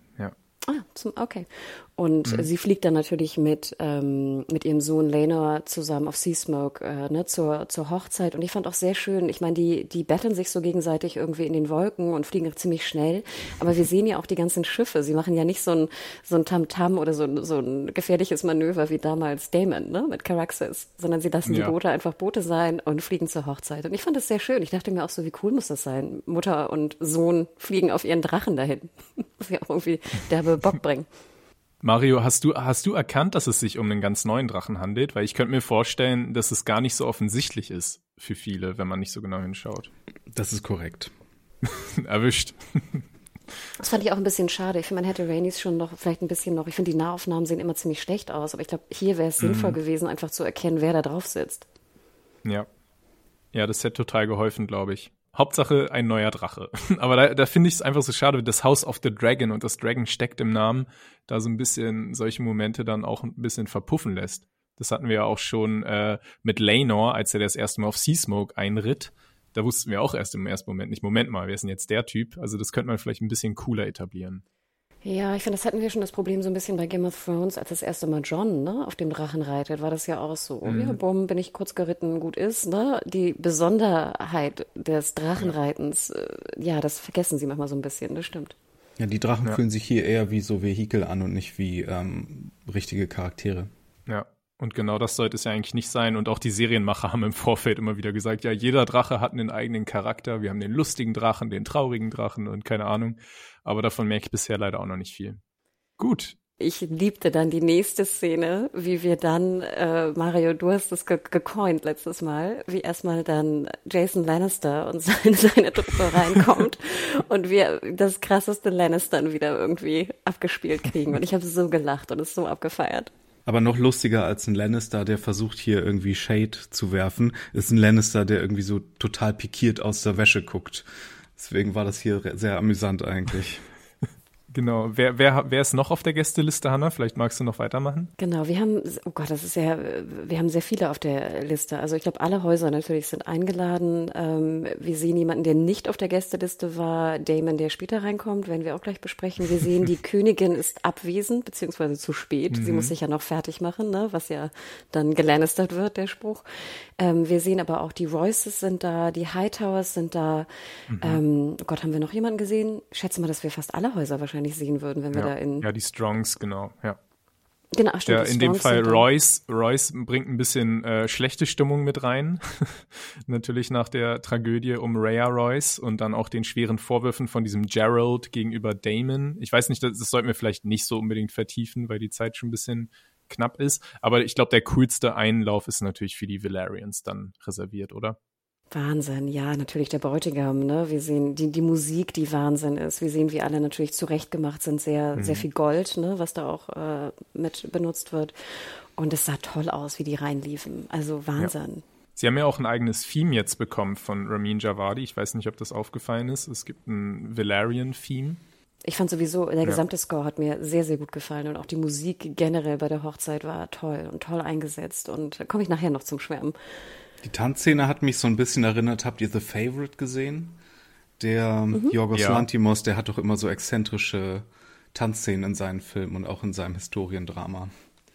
Okay. Und sie fliegt dann natürlich mit ihrem Sohn Laenor zusammen auf Seasmoke zur Hochzeit. Und ich fand auch sehr schön, ich meine, die betteln sich so gegenseitig irgendwie in den Wolken und fliegen ziemlich schnell. Aber wir sehen ja auch die ganzen Schiffe. Sie machen ja nicht so ein Tamtam oder so ein gefährliches Manöver wie damals Daemon, ne, mit Caraxes, sondern sie lassen die Boote einfach Boote sein und fliegen zur Hochzeit. Und ich fand das sehr schön. Ich dachte mir auch so, wie cool muss das sein? Mutter und Sohn fliegen auf ihren Drachen dahin. Das ist ja auch irgendwie derbe Bock bringen. Mario, hast du erkannt, dass es sich um einen ganz neuen Drachen handelt? Weil ich könnte mir vorstellen, dass es gar nicht so offensichtlich ist für viele, wenn man nicht so genau hinschaut. Das ist korrekt. Erwischt. Das fand ich auch ein bisschen schade. Ich finde, man hätte Rhaenys schon noch vielleicht ein bisschen noch. Ich finde, die Nahaufnahmen sehen immer ziemlich schlecht aus. Aber ich glaube, hier wäre es sinnvoll gewesen, einfach zu erkennen, wer da drauf sitzt. Ja. Ja, das hätte total geholfen, glaube ich. Hauptsache ein neuer Drache. Aber da finde ich es einfach so schade, das House of the Dragon und das Dragon steckt im Namen, da so ein bisschen solche Momente dann auch ein bisschen verpuffen lässt. Das hatten wir ja auch schon mit Laenor, als er das erste Mal auf Seasmoke einritt. Da wussten wir auch erst im ersten Moment nicht, Moment mal, wer ist denn jetzt der Typ? Also das könnte man vielleicht ein bisschen cooler etablieren. Ja, ich finde, das hatten wir schon das Problem so ein bisschen bei Game of Thrones, als das erste Mal Jon, ne, auf dem Drachen reitet, war das ja auch so, ja, bumm, bin ich kurz geritten, gut ist, ne? Die Besonderheit des Drachenreitens, ja, das vergessen sie manchmal so ein bisschen, das stimmt. Ja, die Drachen fühlen sich hier eher wie so Vehikel an und nicht wie richtige Charaktere. Ja. Und genau das sollte es ja eigentlich nicht sein. Und auch die Serienmacher haben im Vorfeld immer wieder gesagt, ja, jeder Drache hat einen eigenen Charakter. Wir haben den lustigen Drachen, den traurigen Drachen und keine Ahnung. Aber davon merke ich bisher leider auch noch nicht viel. Gut. Ich liebte dann die nächste Szene, wie wir dann, Mario, du hast es gecoint letztes Mal, wie erstmal dann Jason Lannister und seine Truppe reinkommt und wir das krasseste Lannistern wieder irgendwie abgespielt kriegen. Und ich habe so gelacht und es so abgefeiert. Aber noch lustiger als ein Lannister, der versucht hier irgendwie Shade zu werfen, ist ein Lannister, der irgendwie so total pikiert aus der Wäsche guckt. Deswegen war das hier sehr amüsant eigentlich. Genau. Wer ist noch auf der Gästeliste, Hannah? Vielleicht magst du noch weitermachen? Genau, wir haben sehr viele auf der Liste. Also ich glaube, alle Häuser natürlich sind eingeladen. Wir sehen jemanden, der nicht auf der Gästeliste war, Daemon, der später reinkommt, werden wir auch gleich besprechen. Wir sehen, die Königin ist abwesend, beziehungsweise zu spät. Sie muss sich ja noch fertig machen, ne? Was ja dann gelannistert wird, der Spruch. Wir sehen aber auch, die Royces sind da, die Hightowers sind da. Oh Gott, haben wir noch jemanden gesehen? Ich schätze mal, dass wir fast alle Häuser wahrscheinlich sehen würden, wenn wir da in... Ja, die Strongs, genau, ja. Genau, ach, stimmt, Ja, in dem Fall Royce bringt ein bisschen schlechte Stimmung mit rein. Natürlich nach der Tragödie um Rhea Royce und dann auch den schweren Vorwürfen von diesem Gerald gegenüber Daemon. Ich weiß nicht, das sollten wir vielleicht nicht so unbedingt vertiefen, weil die Zeit schon ein bisschen knapp ist. Aber ich glaube, der coolste Einlauf ist natürlich für die Velaryons dann reserviert, oder? Wahnsinn, ja, natürlich der Bräutigam, ne? Wir sehen die Musik, die Wahnsinn ist. Wir sehen, wie alle natürlich zurechtgemacht sind, sehr viel Gold, ne? Was da auch mit benutzt wird. Und es sah toll aus, wie die reinliefen. Also Wahnsinn. Ja. Sie haben ja auch ein eigenes Theme jetzt bekommen von Ramin Djawadi. Ich weiß nicht, ob das aufgefallen ist. Es gibt ein Velaryon-Theme. Ich fand sowieso, der gesamte Score hat mir sehr, sehr gut gefallen. Und auch die Musik generell bei der Hochzeit war toll und toll eingesetzt. Und da komme ich nachher noch zum Schwärmen. Die Tanzszene hat mich so ein bisschen erinnert, habt ihr The Favourite gesehen? Der Yorgos Lanthimos, der hat doch immer so exzentrische Tanzszenen in seinen Filmen und auch in seinem Historiendrama.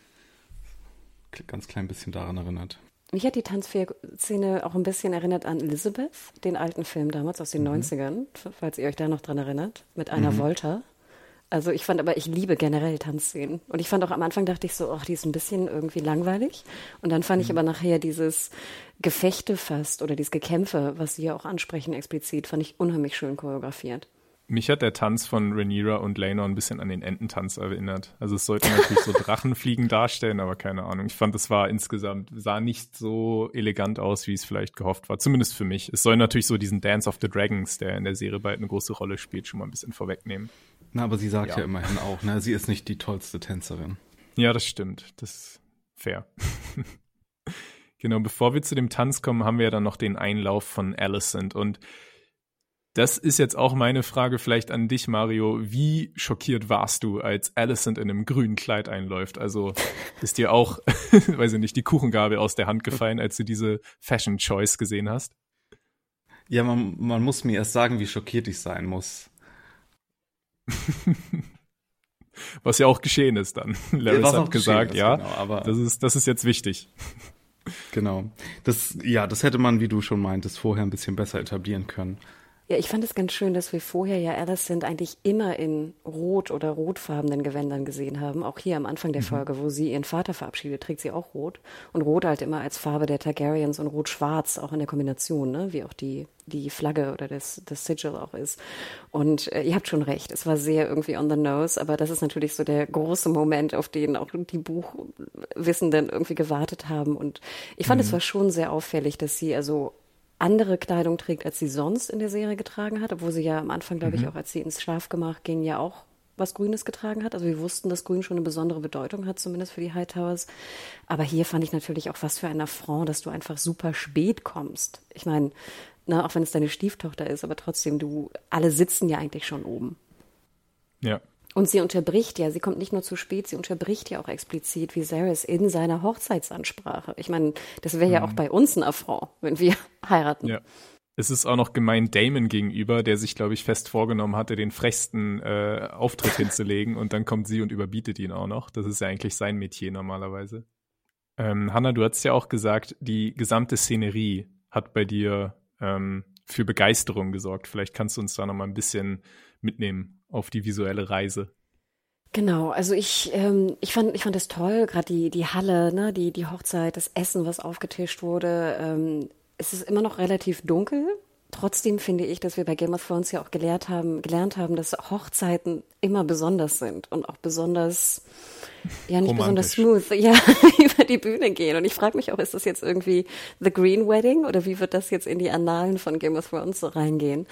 Ganz klein bisschen daran erinnert. Mich hat die Tanzszene auch ein bisschen erinnert an Elizabeth, den alten Film damals aus den 90ern, falls ihr euch da noch dran erinnert, mit Anna Volta. Also ich liebe generell Tanzszenen. Und ich fand auch am Anfang, dachte ich so, ach, die ist ein bisschen irgendwie langweilig. Und dann fand ich aber nachher dieses Gefechte fast oder dieses Gekämpfe, was sie ja auch ansprechen explizit, fand ich unheimlich schön choreografiert. Mich hat der Tanz von Rhaenyra und Laenor ein bisschen an den Ententanz erinnert. Also es sollte natürlich so Drachenfliegen darstellen, aber keine Ahnung. Ich fand, es sah nicht so elegant aus, wie es vielleicht gehofft war. Zumindest für mich. Es soll natürlich so diesen Dance of the Dragons, der in der Serie bald eine große Rolle spielt, schon mal ein bisschen vorwegnehmen. Na, aber sie sagt ja immerhin auch, ne, sie ist nicht die tollste Tänzerin. Ja, das stimmt. Das ist fair. Genau, bevor wir zu dem Tanz kommen, haben wir ja dann noch den Einlauf von Alicent. Und das ist jetzt auch meine Frage vielleicht an dich, Mario. Wie schockiert warst du, als Alicent in einem grünen Kleid einläuft? Also ist dir auch, weiß ich nicht, die Kuchengabel aus der Hand gefallen, als du diese Fashion Choice gesehen hast? Ja, man muss mir erst sagen, wie schockiert ich sein muss. Was ja auch geschehen ist dann. Larys hat gesagt, ja, genau, aber das ist jetzt wichtig. Genau. Das hätte man, wie du schon meintest, vorher ein bisschen besser etablieren können. Ja, ich fand es ganz schön, dass wir vorher ja Alicent eigentlich immer in rot oder rotfarbenen Gewändern gesehen haben. Auch hier am Anfang der Folge, wo sie ihren Vater verabschiedet, trägt sie auch rot. Und rot halt immer als Farbe der Targaryens und rot-schwarz auch in der Kombination, ne? Wie auch die Flagge oder das Sigil auch ist. Und ihr habt schon recht, es war sehr irgendwie on the nose, aber das ist natürlich so der große Moment, auf den auch die Buchwissenden irgendwie gewartet haben. Und ich fand, es war schon sehr auffällig, dass sie also andere Kleidung trägt, als sie sonst in der Serie getragen hat, obwohl sie ja am Anfang, glaube ich, auch als sie ins Schlafgemach ging, ja auch was Grünes getragen hat. Also wir wussten, dass Grün schon eine besondere Bedeutung hat, zumindest für die Hightowers. Aber hier fand ich natürlich auch, was für ein Affront, dass du einfach super spät kommst. Ich meine, auch wenn es deine Stieftochter ist, aber trotzdem, alle sitzen ja eigentlich schon oben. Ja. Und sie unterbricht ja, sie kommt nicht nur zu spät, sie unterbricht ja auch explizit Viserys in seiner Hochzeitsansprache. Ich meine, das wäre ja auch bei uns ein Affront, wenn wir heiraten. Ja. Es ist auch noch gemein Daemon gegenüber, der sich, glaube ich, fest vorgenommen hatte, den frechsten Auftritt hinzulegen und dann kommt sie und überbietet ihn auch noch. Das ist ja eigentlich sein Metier normalerweise. Hannah, du hast ja auch gesagt, die gesamte Szenerie hat bei dir für Begeisterung gesorgt. Vielleicht kannst du uns da noch mal ein bisschen mitnehmen auf die visuelle Reise. Genau, also ich fand es toll, gerade die Halle, ne, die Hochzeit, das Essen, was aufgetischt wurde. Es ist immer noch relativ dunkel. Trotzdem finde ich, dass wir bei Game of Thrones ja auch gelernt haben, dass Hochzeiten immer besonders sind und auch besonders, ja, nicht besonders smooth, ja, über die Bühne gehen. Und ich frage mich auch, ist das jetzt irgendwie The Green Wedding oder wie wird das jetzt in die Annalen von Game of Thrones so reingehen?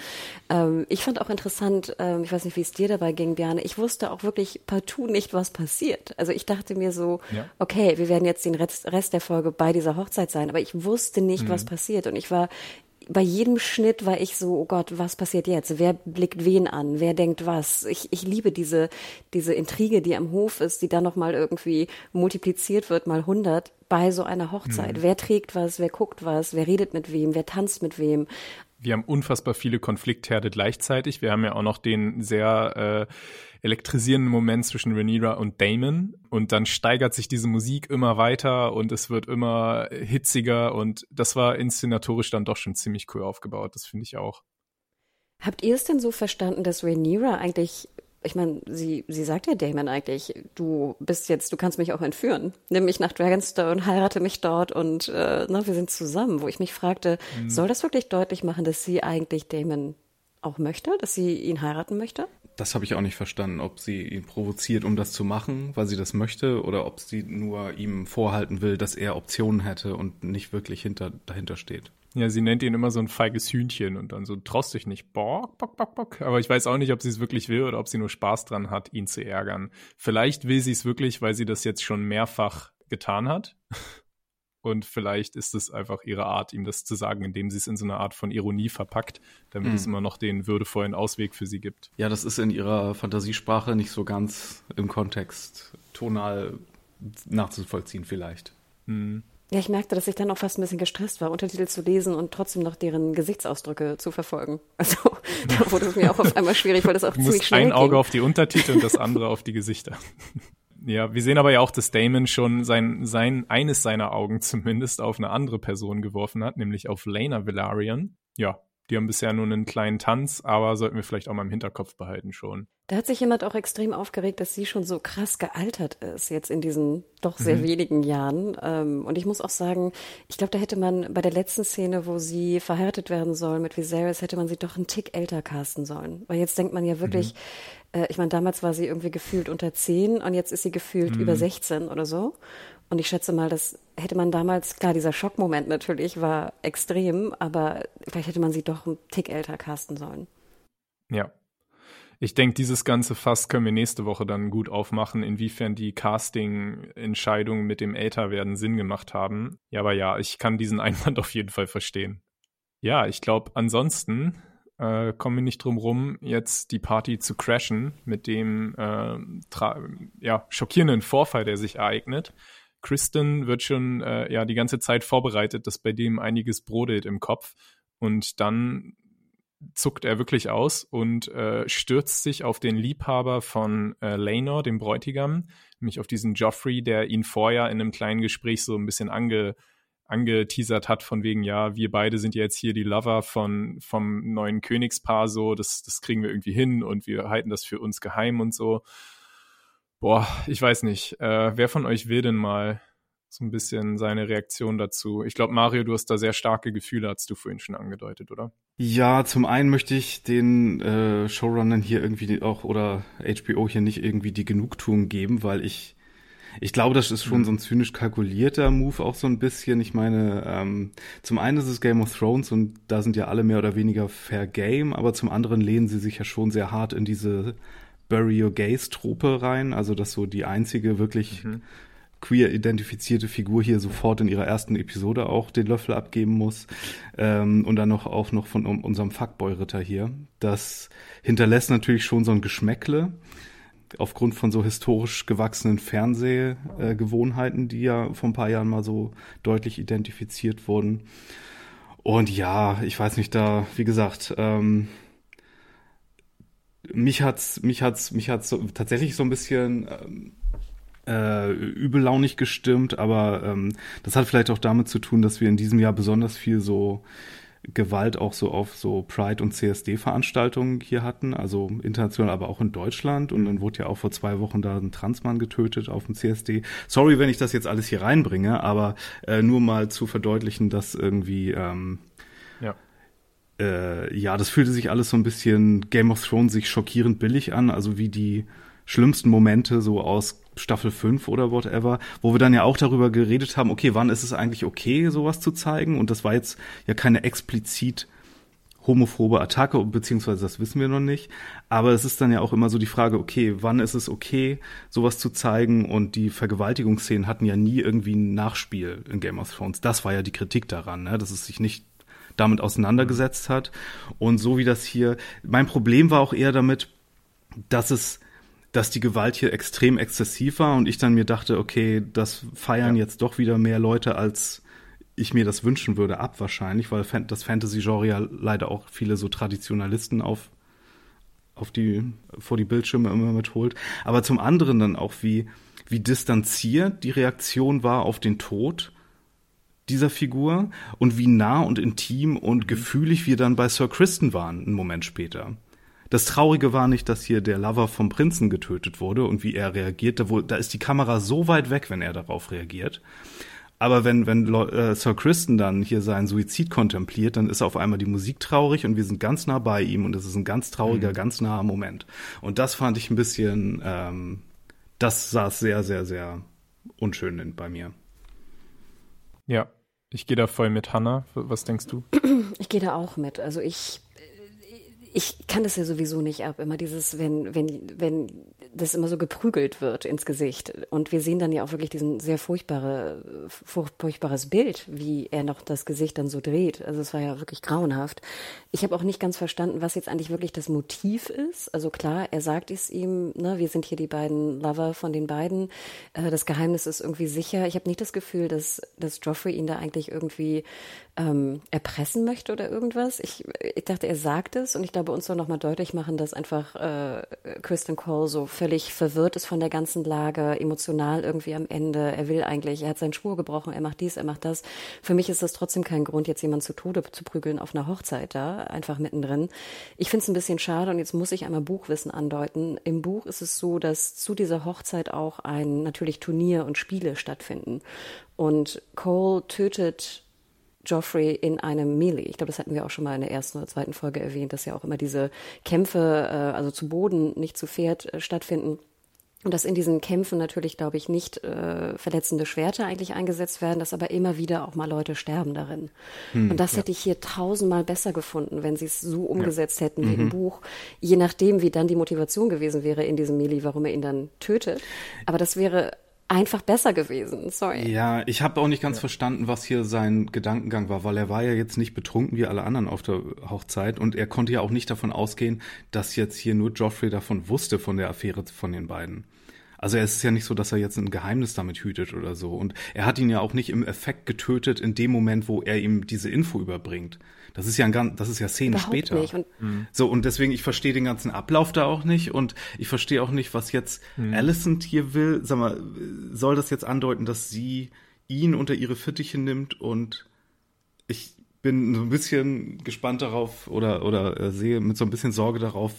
Ich fand auch interessant, ich weiß nicht, wie es dir dabei ging, Bjarne, ich wusste auch wirklich partout nicht, was passiert. Also ich dachte mir so, okay, wir werden jetzt den Rest der Folge bei dieser Hochzeit sein, aber ich wusste nicht, was passiert. Und bei jedem Schnitt war ich so, oh Gott, was passiert jetzt? Wer blickt wen an? Wer denkt was? Ich liebe diese Intrige, die am Hof ist, die dann nochmal irgendwie multipliziert wird, mal 100 bei so einer Hochzeit. Wer trägt was? Wer guckt was? Wer redet mit wem? Wer tanzt mit wem? Wir haben unfassbar viele Konfliktherde gleichzeitig. Wir haben ja auch noch den sehr elektrisierenden Moment zwischen Rhaenyra und Daemon. Und dann steigert sich diese Musik immer weiter und es wird immer hitziger. Und das war inszenatorisch dann doch schon ziemlich cool aufgebaut. Das finde ich auch. Habt ihr es denn so verstanden, dass Rhaenyra eigentlich, ich meine, sie sagt ja Daemon eigentlich, du kannst mich auch entführen. Nimm mich nach Dragonstone, heirate mich dort und wir sind zusammen. Wo ich mich fragte, soll das wirklich deutlich machen, dass sie eigentlich Daemon auch möchte, dass sie ihn heiraten möchte? Das habe ich auch nicht verstanden, ob sie ihn provoziert, um das zu machen, weil sie das möchte, oder ob sie nur ihm vorhalten will, dass er Optionen hätte und nicht wirklich dahinter steht. Ja, sie nennt ihn immer so ein feiges Hühnchen und dann so, traust dich nicht, bock, bock, bock, bock. Aber ich weiß auch nicht, ob sie es wirklich will oder ob sie nur Spaß dran hat, ihn zu ärgern. Vielleicht will sie es wirklich, weil sie das jetzt schon mehrfach getan hat. Und vielleicht ist es einfach ihre Art, ihm das zu sagen, indem sie es in so eine Art von Ironie verpackt, damit es immer noch den würdevollen Ausweg für sie gibt. Ja, das ist in ihrer Fantasiesprache nicht so ganz im Kontext tonal nachzuvollziehen vielleicht. Ja, ich merkte, dass ich dann auch fast ein bisschen gestresst war, Untertitel zu lesen und trotzdem noch deren Gesichtsausdrücke zu verfolgen. Also da wurde es mir auch auf einmal schwierig, weil das auch ziemlich schnell ging. Ein Auge auf die Untertitel und das andere auf die Gesichter. Ja, wir sehen aber ja auch, dass Daemon schon eines seiner Augen zumindest auf eine andere Person geworfen hat, nämlich auf Laena Velaryon. Ja, die haben bisher nur einen kleinen Tanz, aber sollten wir vielleicht auch mal im Hinterkopf behalten schon. Da hat sich jemand auch extrem aufgeregt, dass sie schon so krass gealtert ist, jetzt in diesen doch sehr wenigen Jahren. Und ich muss auch sagen, ich glaube, da hätte man bei der letzten Szene, wo sie verheiratet werden soll mit Viserys, hätte man sie doch einen Tick älter casten sollen. Weil jetzt denkt man ja wirklich, ich meine, damals war sie irgendwie gefühlt unter 10 und jetzt ist sie gefühlt über 16 oder so. Und ich schätze mal, das hätte man damals, klar, dieser Schockmoment natürlich war extrem, aber vielleicht hätte man sie doch einen Tick älter casten sollen. Ja. Ich denke, dieses ganze Fass können wir nächste Woche dann gut aufmachen, inwiefern die Casting-Entscheidungen mit dem Älterwerden Sinn gemacht haben. Ja, aber ja, ich kann diesen Einwand auf jeden Fall verstehen. Ja, ich glaube, ansonsten kommen wir nicht drum rum, jetzt die Party zu crashen mit dem schockierenden Vorfall, der sich ereignet. Kristen wird schon die ganze Zeit vorbereitet, dass bei dem einiges brodelt im Kopf. Und dann zuckt er wirklich aus und stürzt sich auf den Liebhaber von Laenor, dem Bräutigam, nämlich auf diesen Joffrey, der ihn vorher in einem kleinen Gespräch so ein bisschen angeteasert hat, von wegen, ja, wir beide sind jetzt hier die Lover vom neuen Königspaar, so, das kriegen wir irgendwie hin und wir halten das für uns geheim und so. Boah, ich weiß nicht. Wer von euch will denn mal so ein bisschen seine Reaktion dazu? Ich glaube, Mario, du hast da sehr starke Gefühle, hast du vorhin schon angedeutet, oder? Ja, zum einen möchte ich den Showrunnern hier irgendwie auch oder HBO hier nicht irgendwie die Genugtuung geben, weil ich glaube, das ist schon so ein zynisch kalkulierter Move auch so ein bisschen. Ich meine, zum einen ist es Game of Thrones und da sind ja alle mehr oder weniger fair game, aber zum anderen lehnen sie sich ja schon sehr hart in diese Bury Your Gays-Trope rein, also dass so die einzige wirklich queer identifizierte Figur hier sofort in ihrer ersten Episode auch den Löffel abgeben muss. Und dann auch noch von unserem Fuckboy-Ritter hier. Das hinterlässt natürlich schon so ein Geschmäckle aufgrund von so historisch gewachsenen Fernsehgewohnheiten, die ja vor ein paar Jahren mal so deutlich identifiziert wurden. Und ja, ich weiß nicht, da, wie gesagt, mich hat's so, tatsächlich so ein bisschen übellaunig gestimmt, aber das hat vielleicht auch damit zu tun, dass wir in diesem Jahr besonders viel so Gewalt auch so auf so Pride- und CSD-Veranstaltungen hier hatten, also international, aber auch in Deutschland. Und dann wurde ja auch vor 2 Wochen da ein Transmann getötet auf dem CSD. Sorry, wenn ich das jetzt alles hier reinbringe, aber nur mal zu verdeutlichen, dass irgendwie das fühlte sich alles so ein bisschen Game of Thrones sich schockierend billig an, also wie die schlimmsten Momente so aus Staffel 5 oder whatever, wo wir dann ja auch darüber geredet haben, okay, wann ist es eigentlich okay, sowas zu zeigen? Und das war jetzt ja keine explizit homophobe Attacke, beziehungsweise das wissen wir noch nicht. Aber es ist dann ja auch immer so die Frage, okay, wann ist es okay, sowas zu zeigen? Und die Vergewaltigungsszenen hatten ja nie irgendwie ein Nachspiel in Game of Thrones. Das war ja die Kritik daran, ne? Dass es sich nicht damit auseinandergesetzt hat. Und so wie das hier, mein Problem war auch eher damit, dass die Gewalt hier extrem exzessiv war und ich dann mir dachte, okay, das feiern jetzt doch wieder mehr Leute, als ich mir das wünschen würde, ab wahrscheinlich, weil das Fantasy-Genre ja leider auch viele so Traditionalisten vor die Bildschirme immer mitholt. Aber zum anderen dann auch, wie distanziert die Reaktion war auf den Tod dieser Figur und wie nah und intim und gefühlig wir dann bei Sir Criston waren, einen Moment später. Das Traurige war nicht, dass hier der Lover vom Prinzen getötet wurde und wie er reagiert. Da ist die Kamera so weit weg, wenn er darauf reagiert. Aber wenn Sir Criston dann hier seinen Suizid kontempliert, dann ist auf einmal die Musik traurig und wir sind ganz nah bei ihm und es ist ein ganz trauriger, ganz naher Moment. Und das fand ich ein bisschen, das saß sehr, sehr, sehr unschön bei mir. Ja, ich gehe da voll mit, Hannah. Was denkst du? Ich gehe da auch mit. Also ich kann das ja sowieso nicht ab, immer dieses, wenn das immer so geprügelt wird ins Gesicht. Und wir sehen dann ja auch wirklich diesen sehr furchtbares Bild, wie er noch das Gesicht dann so dreht. Also es war ja wirklich grauenhaft. Ich habe auch nicht ganz verstanden, was jetzt eigentlich wirklich das Motiv ist. Also klar, er sagt es ihm, ne, wir sind hier die beiden Lover von den beiden. Das Geheimnis ist irgendwie sicher. Ich habe nicht das Gefühl, dass Joffrey ihn da eigentlich irgendwie erpressen möchte oder irgendwas. Ich dachte, er sagt es und ich glaube, uns soll nochmal deutlich machen, dass einfach Criston Cole so völlig verwirrt ist von der ganzen Lage, emotional irgendwie am Ende. Er hat seinen Schwur gebrochen, er macht dies, er macht das. Für mich ist das trotzdem kein Grund, jetzt jemanden zu Tode zu prügeln auf einer Hochzeit da, einfach mittendrin. Ich finde es ein bisschen schade und jetzt muss ich einmal Buchwissen andeuten. Im Buch ist es so, dass zu dieser Hochzeit auch natürlich Turnier und Spiele stattfinden. Und Cole tötet Joffrey in einem Melee. Ich glaube, das hatten wir auch schon mal in der ersten oder zweiten Folge erwähnt, dass ja auch immer diese Kämpfe, also zu Boden, nicht zu Pferd, stattfinden. Und dass in diesen Kämpfen natürlich, glaube ich, nicht verletzende Schwerter eigentlich eingesetzt werden, dass aber immer wieder auch mal Leute sterben darin. Und das hätte ich hier 1000-mal besser gefunden, wenn sie es so umgesetzt hätten wie im Buch. Je nachdem, wie dann die Motivation gewesen wäre in diesem Melee, warum er ihn dann tötet. Aber das wäre einfach besser gewesen, sorry. Ja, ich habe auch nicht ganz verstanden, was hier sein Gedankengang war, weil er war ja jetzt nicht betrunken wie alle anderen auf der Hochzeit und er konnte ja auch nicht davon ausgehen, dass jetzt hier nur Joffrey davon wusste, von der Affäre von den beiden. Also es ist ja nicht so, dass er jetzt ein Geheimnis damit hütet oder so. Und er hat ihn ja auch nicht im Effekt getötet in dem Moment, wo er ihm diese Info überbringt. Das ist ja Szenen Überhaupt später. Nicht. Und deswegen, ich verstehe den ganzen Ablauf da auch nicht und ich verstehe auch nicht, was jetzt Alicent hier will. Sag mal, soll das jetzt andeuten, dass sie ihn unter ihre Fittiche nimmt? Und ich bin so ein bisschen gespannt darauf oder sehe mit so ein bisschen Sorge darauf,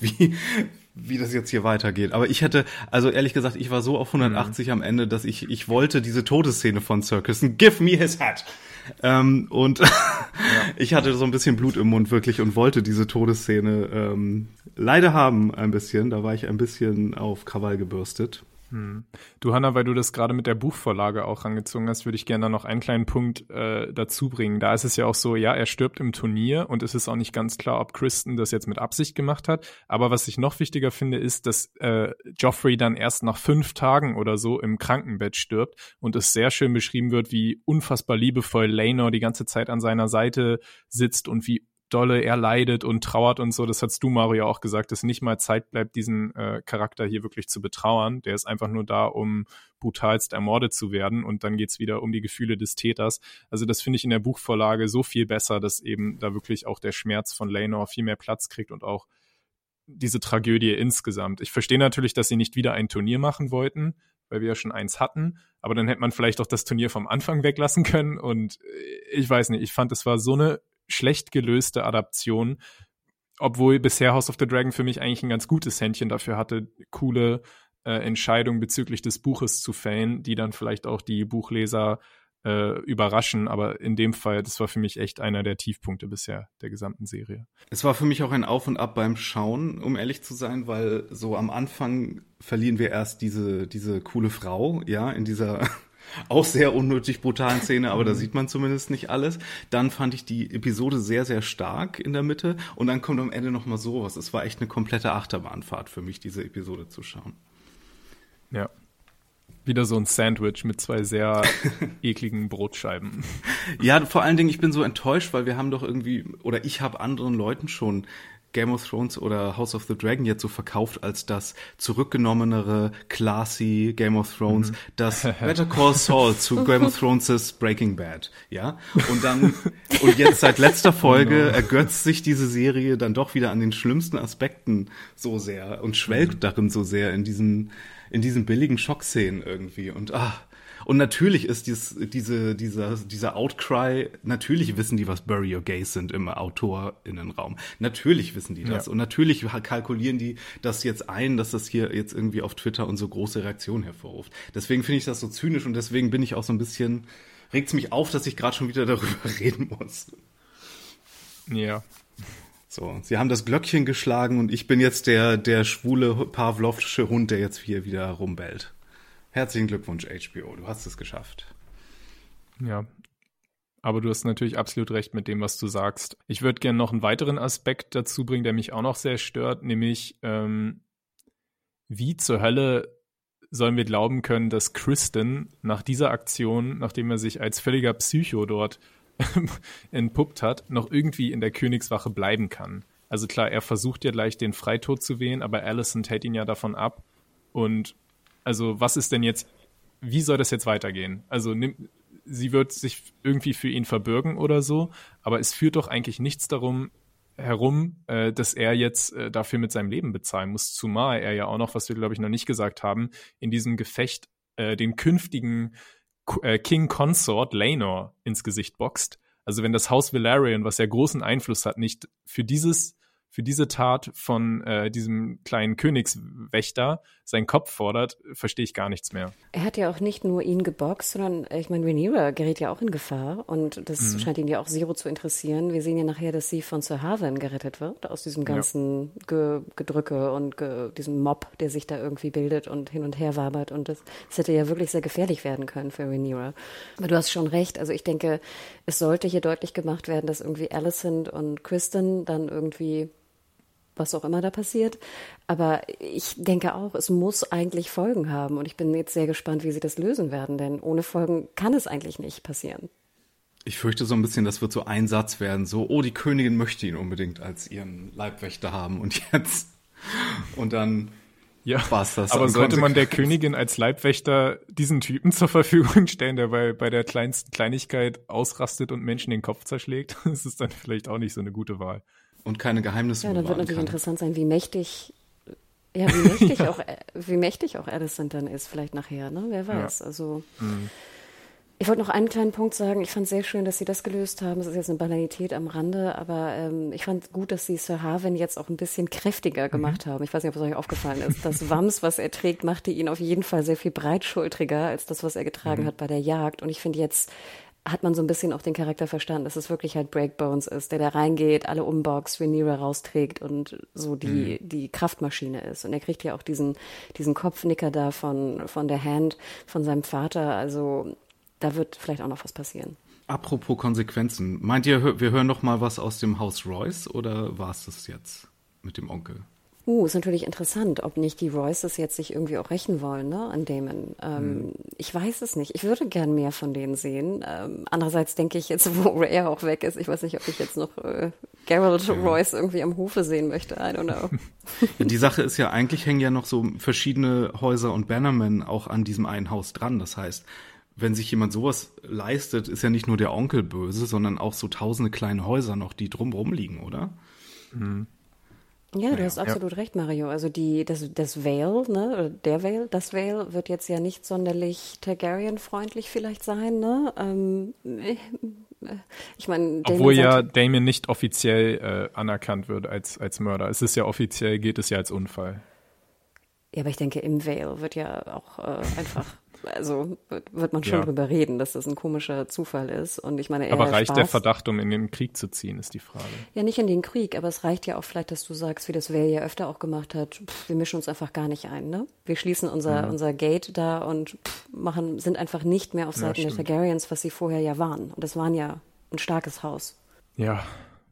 wie das jetzt hier weitergeht. Aber also ehrlich gesagt, ich war so auf 180 am Ende, dass ich wollte diese Todesszene von Sir Criston, give me his hat. Und ich hatte so ein bisschen Blut im Mund wirklich und wollte diese Todesszene leider haben ein bisschen. Da war ich ein bisschen auf Krawall gebürstet. Du, Hannah, weil du das gerade mit der Buchvorlage auch rangezogen hast, würde ich gerne noch einen kleinen Punkt dazu bringen. Da ist es ja auch so, ja, er stirbt im Turnier und es ist auch nicht ganz klar, ob Kristen das jetzt mit Absicht gemacht hat. Aber was ich noch wichtiger finde, ist, dass Joffrey dann erst nach 5 Tagen oder so im Krankenbett stirbt und es sehr schön beschrieben wird, wie unfassbar liebevoll Laenor die ganze Zeit an seiner Seite sitzt und wie dolle er leidet und trauert und so. Das hast du, Mario, auch gesagt, dass nicht mal Zeit bleibt, diesen Charakter hier wirklich zu betrauern. Der ist einfach nur da, um brutalst ermordet zu werden und dann geht's wieder um die Gefühle des Täters. Also das finde ich in der Buchvorlage so viel besser, dass eben da wirklich auch der Schmerz von Laenor viel mehr Platz kriegt und auch diese Tragödie insgesamt. Ich verstehe natürlich, dass sie nicht wieder ein Turnier machen wollten, weil wir ja schon eins hatten, aber dann hätte man vielleicht auch das Turnier vom Anfang weglassen können und ich weiß nicht, ich fand, es war so eine schlecht gelöste Adaption, obwohl bisher House of the Dragon für mich eigentlich ein ganz gutes Händchen dafür hatte, coole Entscheidungen bezüglich des Buches zu fällen, die dann vielleicht auch die Buchleser überraschen, aber in dem Fall, das war für mich echt einer der Tiefpunkte bisher der gesamten Serie. Es war für mich auch ein Auf und Ab beim Schauen, um ehrlich zu sein, weil so am Anfang verlieren wir erst diese coole Frau, ja, in dieser auch sehr unnötig brutalen Szene, aber da sieht man zumindest nicht alles. Dann fand ich die Episode sehr, sehr stark in der Mitte und dann kommt am Ende nochmal sowas. Es war echt eine komplette Achterbahnfahrt für mich, diese Episode zu schauen. Ja. Wieder so ein Sandwich mit 2 sehr ekligen Brotscheiben. Ja, vor allen Dingen, ich bin so enttäuscht, weil wir haben doch irgendwie, oder ich habe anderen Leuten schon Game of Thrones oder House of the Dragon jetzt so verkauft als das zurückgenommenere, classy Game of Thrones, das Better Call Saul zu Game of Thrones' Breaking Bad, ja? Und jetzt seit letzter Folge ergötzt sich diese Serie dann doch wieder an den schlimmsten Aspekten so sehr und schwelgt darin so sehr in diesen billigen Schockszenen irgendwie und natürlich ist dieser Outcry, natürlich wissen die, was Bury Your Gays sind im AutorInnenraum. Natürlich wissen die das. Ja. Und natürlich kalkulieren die das jetzt ein, dass das hier jetzt irgendwie auf Twitter und so große Reaktionen hervorruft. Deswegen finde ich das so zynisch und deswegen bin ich auch so ein bisschen, regt's mich auf, dass ich gerade schon wieder darüber reden muss. Ja. So, sie haben das Glöckchen geschlagen und ich bin jetzt der schwule Pavlovsche Hund, der jetzt hier wieder rumbellt. Herzlichen Glückwunsch, HBO, du hast es geschafft. Ja, aber du hast natürlich absolut recht mit dem, was du sagst. Ich würde gerne noch einen weiteren Aspekt dazu bringen, der mich auch noch sehr stört, nämlich wie zur Hölle sollen wir glauben können, dass Kristen nach dieser Aktion, nachdem er sich als völliger Psycho dort entpuppt hat, noch irgendwie in der Königswache bleiben kann. Also klar, er versucht ja gleich den Freitod zu wählen, aber Alicent hält ihn ja davon ab und also was ist denn jetzt, wie soll das jetzt weitergehen? Also sie wird sich irgendwie für ihn verbürgen oder so, aber es führt doch eigentlich nichts darum herum, dass er jetzt dafür mit seinem Leben bezahlen muss, zumal er ja auch noch, was wir glaube ich noch nicht gesagt haben, in diesem Gefecht den künftigen King Consort Laenor ins Gesicht boxt. Also wenn das Haus Velaryon, was ja großen Einfluss hat, nicht für diese Tat von diesem kleinen Königswächter seinen Kopf fordert, verstehe ich gar nichts mehr. Er hat ja auch nicht nur ihn geboxt, sondern ich meine, Rhaenyra gerät ja auch in Gefahr und das scheint ihn ja auch zero zu interessieren. Wir sehen ja nachher, dass sie von Sir Harwin gerettet wird, aus diesem ganzen Gedrücke und diesem Mob, der sich da irgendwie bildet und hin und her wabert und das hätte ja wirklich sehr gefährlich werden können für Rhaenyra. Aber du hast schon recht, also ich denke, es sollte hier deutlich gemacht werden, dass irgendwie Alicent und Kristen dann irgendwie was auch immer da passiert. Aber ich denke auch, es muss eigentlich Folgen haben. Und ich bin jetzt sehr gespannt, wie sie das lösen werden. Denn ohne Folgen kann es eigentlich nicht passieren. Ich fürchte so ein bisschen, das wird so ein Satz werden. So, oh, die Königin möchte ihn unbedingt als ihren Leibwächter haben. Und jetzt. Und dann war's das. Aber sollte man der Königin als Leibwächter diesen Typen zur Verfügung stellen, der bei der kleinsten Kleinigkeit ausrastet und Menschen den Kopf zerschlägt? Das ist dann vielleicht auch nicht so eine gute Wahl. Und keine Geheimnisse bewahren kann. Ja, dann wird natürlich interessant sein, wie mächtig auch Alicent dann ist, vielleicht nachher, ne? Wer weiß. Ja. Also ich wollte noch einen kleinen Punkt sagen. Ich fand es sehr schön, dass sie das gelöst haben. Es ist jetzt eine Banalität am Rande, aber ich fand gut, dass sie Sir Harwin jetzt auch ein bisschen kräftiger gemacht haben. Ich weiß nicht, ob es euch aufgefallen ist. Das Wams, was er trägt, machte ihn auf jeden Fall sehr viel breitschultriger als das, was er getragen hat bei der Jagd. Und ich finde jetzt hat man so ein bisschen auch den Charakter verstanden, dass es wirklich halt Breakbones ist, der da reingeht, alle umboxt, Rhaenyra rausträgt und so die Kraftmaschine ist. Und er kriegt ja auch diesen Kopfnicker da von der Hand, von seinem Vater. Also da wird vielleicht auch noch was passieren. Apropos Konsequenzen, meint ihr, wir hören noch mal was aus dem Haus Royce oder war es das jetzt mit dem Onkel? Ist natürlich interessant, ob nicht die Royces jetzt sich irgendwie auch rächen wollen, ne, an Daemon. Ich weiß es nicht. Ich würde gern mehr von denen sehen. Andererseits denke ich jetzt, wo Rhaegar auch weg ist, ich weiß nicht, ob ich jetzt noch Geralt Royce irgendwie am Hofe sehen möchte. I don't know. Die Sache ist ja, eigentlich hängen ja noch so verschiedene Häuser und Bannermen auch an diesem einen Haus dran. Das heißt, wenn sich jemand sowas leistet, ist ja nicht nur der Onkel böse, sondern auch so tausende kleine Häuser noch, die drumrum liegen, oder? Mhm. Ja, du hast absolut recht, Mario. Also das Vale, ne, oder das Vale wird jetzt ja nicht sonderlich Targaryen-freundlich vielleicht sein, ne? Ich meine, obwohl ja Daemon nicht offiziell anerkannt wird als Mörder. Es ist ja offiziell, geht es ja als Unfall. Ja, aber ich denke, im Vale wird ja auch einfach, also wird man schon drüber reden, dass das ein komischer Zufall ist. Und ich meine, aber reicht der Verdacht, um in den Krieg zu ziehen, ist die Frage. Ja, nicht in den Krieg, aber es reicht ja auch vielleicht, dass du sagst, wie das Vale ja öfter auch gemacht hat, wir mischen uns einfach gar nicht ein, ne? Wir schließen unser Gate da und sind einfach nicht mehr auf Seiten der Targaryens, was sie vorher ja waren. Und das waren ja ein starkes Haus. Ja.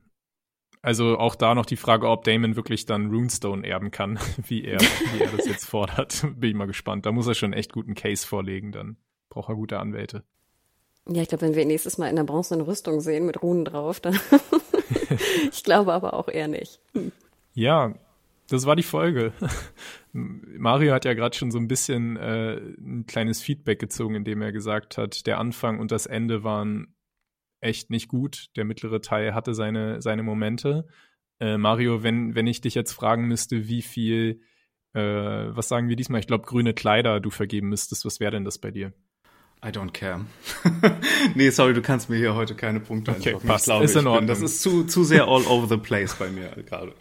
Also auch da noch die Frage, ob Daemon wirklich dann Runestone erben kann, wie er das jetzt fordert. Bin ich mal gespannt. Da muss er schon echt guten Case vorlegen, dann braucht er gute Anwälte. Ja, ich glaube, wenn wir ihn nächstes Mal in der bronzenen Rüstung sehen mit Runen drauf, dann ich glaube aber auch eher nicht. Ja, das war die Folge. Mario hat ja gerade schon so ein bisschen ein kleines Feedback gezogen, indem er gesagt hat, der Anfang und das Ende waren echt nicht gut. Der mittlere Teil hatte seine Momente. Mario, wenn ich dich jetzt fragen müsste, wie viel, was sagen wir diesmal? Ich glaube, grüne Kleider du vergeben müsstest. Was wäre denn das bei dir? I don't care. Nee, sorry, du kannst mir hier heute keine Punkte einschlagen. Passt. Ist in Ordnung. Das ist zu sehr all over the place bei mir gerade.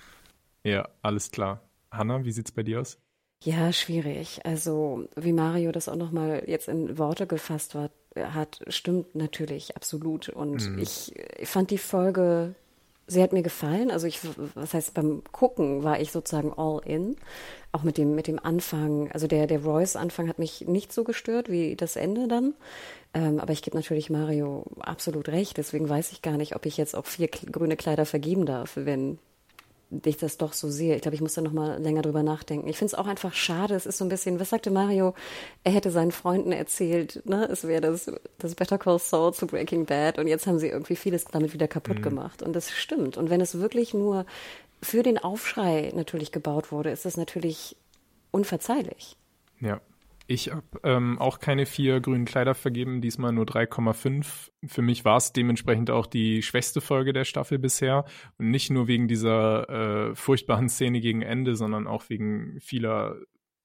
Ja, alles klar. Hannah, wie sieht's bei dir aus? Ja, schwierig. Also, wie Mario das auch nochmal jetzt in Worte gefasst hat, stimmt natürlich absolut. Und ich fand die Folge, sie hat mir gefallen. Also was heißt, beim Gucken war ich sozusagen all in. Auch mit dem Anfang, also der Royce-Anfang hat mich nicht so gestört wie das Ende dann. Aber ich gebe natürlich Mario absolut recht. Deswegen weiß ich gar nicht, ob ich jetzt auch 4 grüne Kleider vergeben darf, wenn ich das doch so sehe. Ich glaube, ich muss da noch mal länger drüber nachdenken. Ich finde es auch einfach schade. Es ist so ein bisschen, was sagte Mario? Er hätte seinen Freunden erzählt, ne, es wäre das Better Call Saul zu Breaking Bad und jetzt haben sie irgendwie vieles damit wieder kaputt gemacht. Und das stimmt. Und wenn es wirklich nur für den Aufschrei natürlich gebaut wurde, ist das natürlich unverzeihlich. Ja. Ich habe auch keine 4 grünen Kleider vergeben, diesmal nur 3,5. Für mich war es dementsprechend auch die schwächste Folge der Staffel bisher. Und nicht nur wegen dieser furchtbaren Szene gegen Ende, sondern auch wegen vieler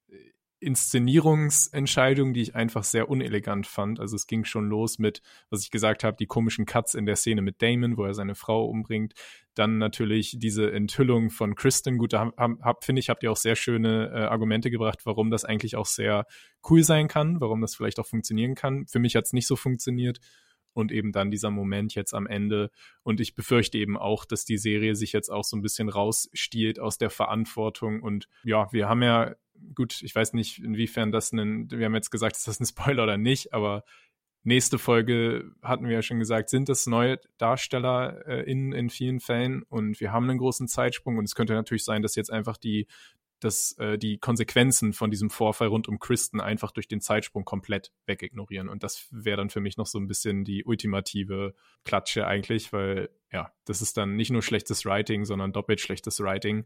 Inszenierungsentscheidungen, die ich einfach sehr unelegant fand. Also es ging schon los mit, was ich gesagt habe, die komischen Cuts in der Szene mit Daemon, wo er seine Frau umbringt. Dann natürlich diese Enthüllung von Kristen. Gut, da finde ich, habt ihr auch sehr schöne Argumente gebracht, warum das eigentlich auch sehr cool sein kann, warum das vielleicht auch funktionieren kann. Für mich hat es nicht so funktioniert. Und eben dann dieser Moment jetzt am Ende. Und ich befürchte eben auch, dass die Serie sich jetzt auch so ein bisschen rausstiehlt aus der Verantwortung. Und ja, wir haben ja, gut, ich weiß nicht, inwiefern wir haben jetzt gesagt, ist das ein Spoiler oder nicht, aber nächste Folge hatten wir ja schon gesagt, sind das neue Darsteller in vielen Fällen und wir haben einen großen Zeitsprung und es könnte natürlich sein, dass jetzt einfach die Konsequenzen von diesem Vorfall rund um Kristen einfach durch den Zeitsprung komplett wegignorieren. Und das wäre dann für mich noch so ein bisschen die ultimative Klatsche eigentlich, weil ja, das ist dann nicht nur schlechtes Writing, sondern doppelt schlechtes Writing.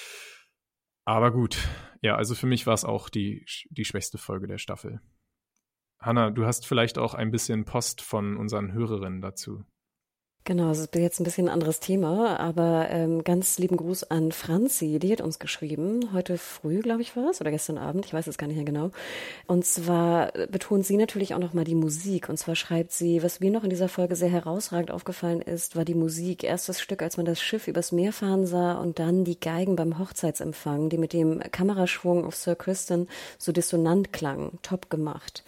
Aber gut, ja, also für mich war es auch die schwächste Folge der Staffel. Hannah, du hast vielleicht auch ein bisschen Post von unseren Hörerinnen dazu. Genau, es ist jetzt ein bisschen ein anderes Thema, aber ganz lieben Gruß an Franzi, die hat uns geschrieben, heute früh, glaube ich, war es, oder gestern Abend, ich weiß es gar nicht mehr genau. Und zwar betont sie natürlich auch nochmal die Musik. Und zwar schreibt sie, was mir noch in dieser Folge sehr herausragend aufgefallen ist, war die Musik. Erst das Stück, als man das Schiff übers Meer fahren sah und dann die Geigen beim Hochzeitsempfang, die mit dem Kameraschwung auf Sir Criston so dissonant klangen. Top gemacht.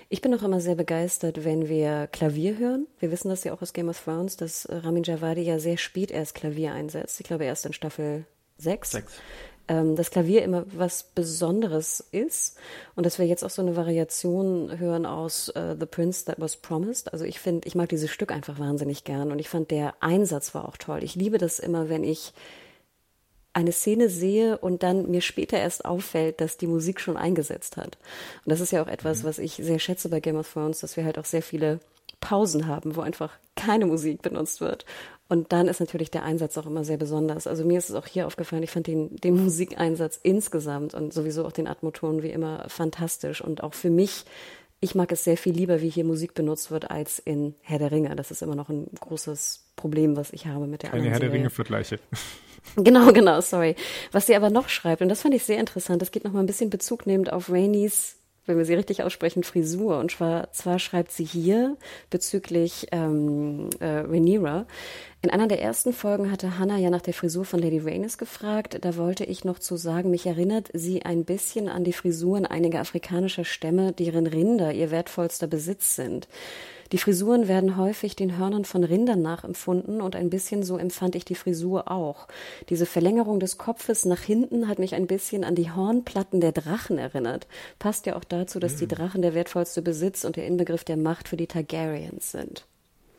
Ich bin auch immer sehr begeistert, wenn wir Klavier hören. Wir wissen das ja auch aus Game of Thrones, dass Ramin Djawadi ja sehr spät erst Klavier einsetzt. Ich glaube erst in Staffel 6. Das Klavier immer was Besonderes ist und dass wir jetzt auch so eine Variation hören aus The Prince That Was Promised. Also ich mag dieses Stück einfach wahnsinnig gern und ich fand, der Einsatz war auch toll. Ich liebe das immer, wenn ich eine Szene sehe und dann mir später erst auffällt, dass die Musik schon eingesetzt hat. Und das ist ja auch etwas, was ich sehr schätze bei Game of Thrones, dass wir halt auch sehr viele Pausen haben, wo einfach keine Musik benutzt wird. Und dann ist natürlich der Einsatz auch immer sehr besonders. Also mir ist es auch hier aufgefallen, ich fand den Musikeinsatz insgesamt und sowieso auch den Atmoton wie immer fantastisch. Und auch für mich, ich mag es sehr viel lieber, wie hier Musik benutzt wird, als in Herr der Ringe. Das ist immer noch ein großes Problem, was ich habe mit der anderen Herr der Serie. Ringe-Vergleiche. Genau, sorry. Was sie aber noch schreibt, und das fand ich sehr interessant, das geht noch mal ein bisschen Bezug nehmend auf Rhaenys, wenn wir sie richtig aussprechen, Frisur. Und zwar schreibt sie hier bezüglich Rhaenyra. In einer der ersten Folgen hatte Hannah ja nach der Frisur von Lady Rhaenys gefragt. Da wollte ich noch zu sagen, mich erinnert sie ein bisschen an die Frisuren einiger afrikanischer Stämme, deren Rinder ihr wertvollster Besitz sind. Die Frisuren werden häufig den Hörnern von Rindern nachempfunden und ein bisschen so empfand ich die Frisur auch. Diese Verlängerung des Kopfes nach hinten hat mich ein bisschen an die Hornplatten der Drachen erinnert. Passt ja auch dazu, dass die Drachen der wertvollste Besitz und der Inbegriff der Macht für die Targaryens sind.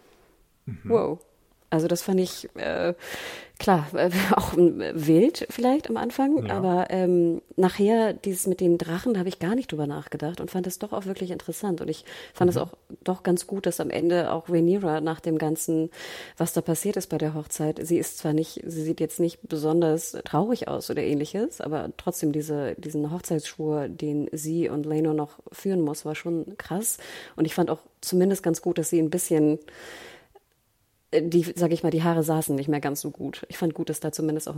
Wow. Also das fand ich, klar, auch wild vielleicht am Anfang, ja. Aber nachher dieses mit den Drachen, da habe ich gar nicht drüber nachgedacht und fand es doch auch wirklich interessant. Und ich fand es auch doch ganz gut, dass am Ende auch Rhaenyra nach dem Ganzen, was da passiert ist bei der Hochzeit, sie sieht jetzt nicht besonders traurig aus oder ähnliches, aber trotzdem diesen Hochzeitsschwur, den sie und Laenor noch führen muss, war schon krass. Und ich fand auch zumindest ganz gut, dass sie ein bisschen die Haare saßen nicht mehr ganz so gut. Ich fand gut, dass da zumindest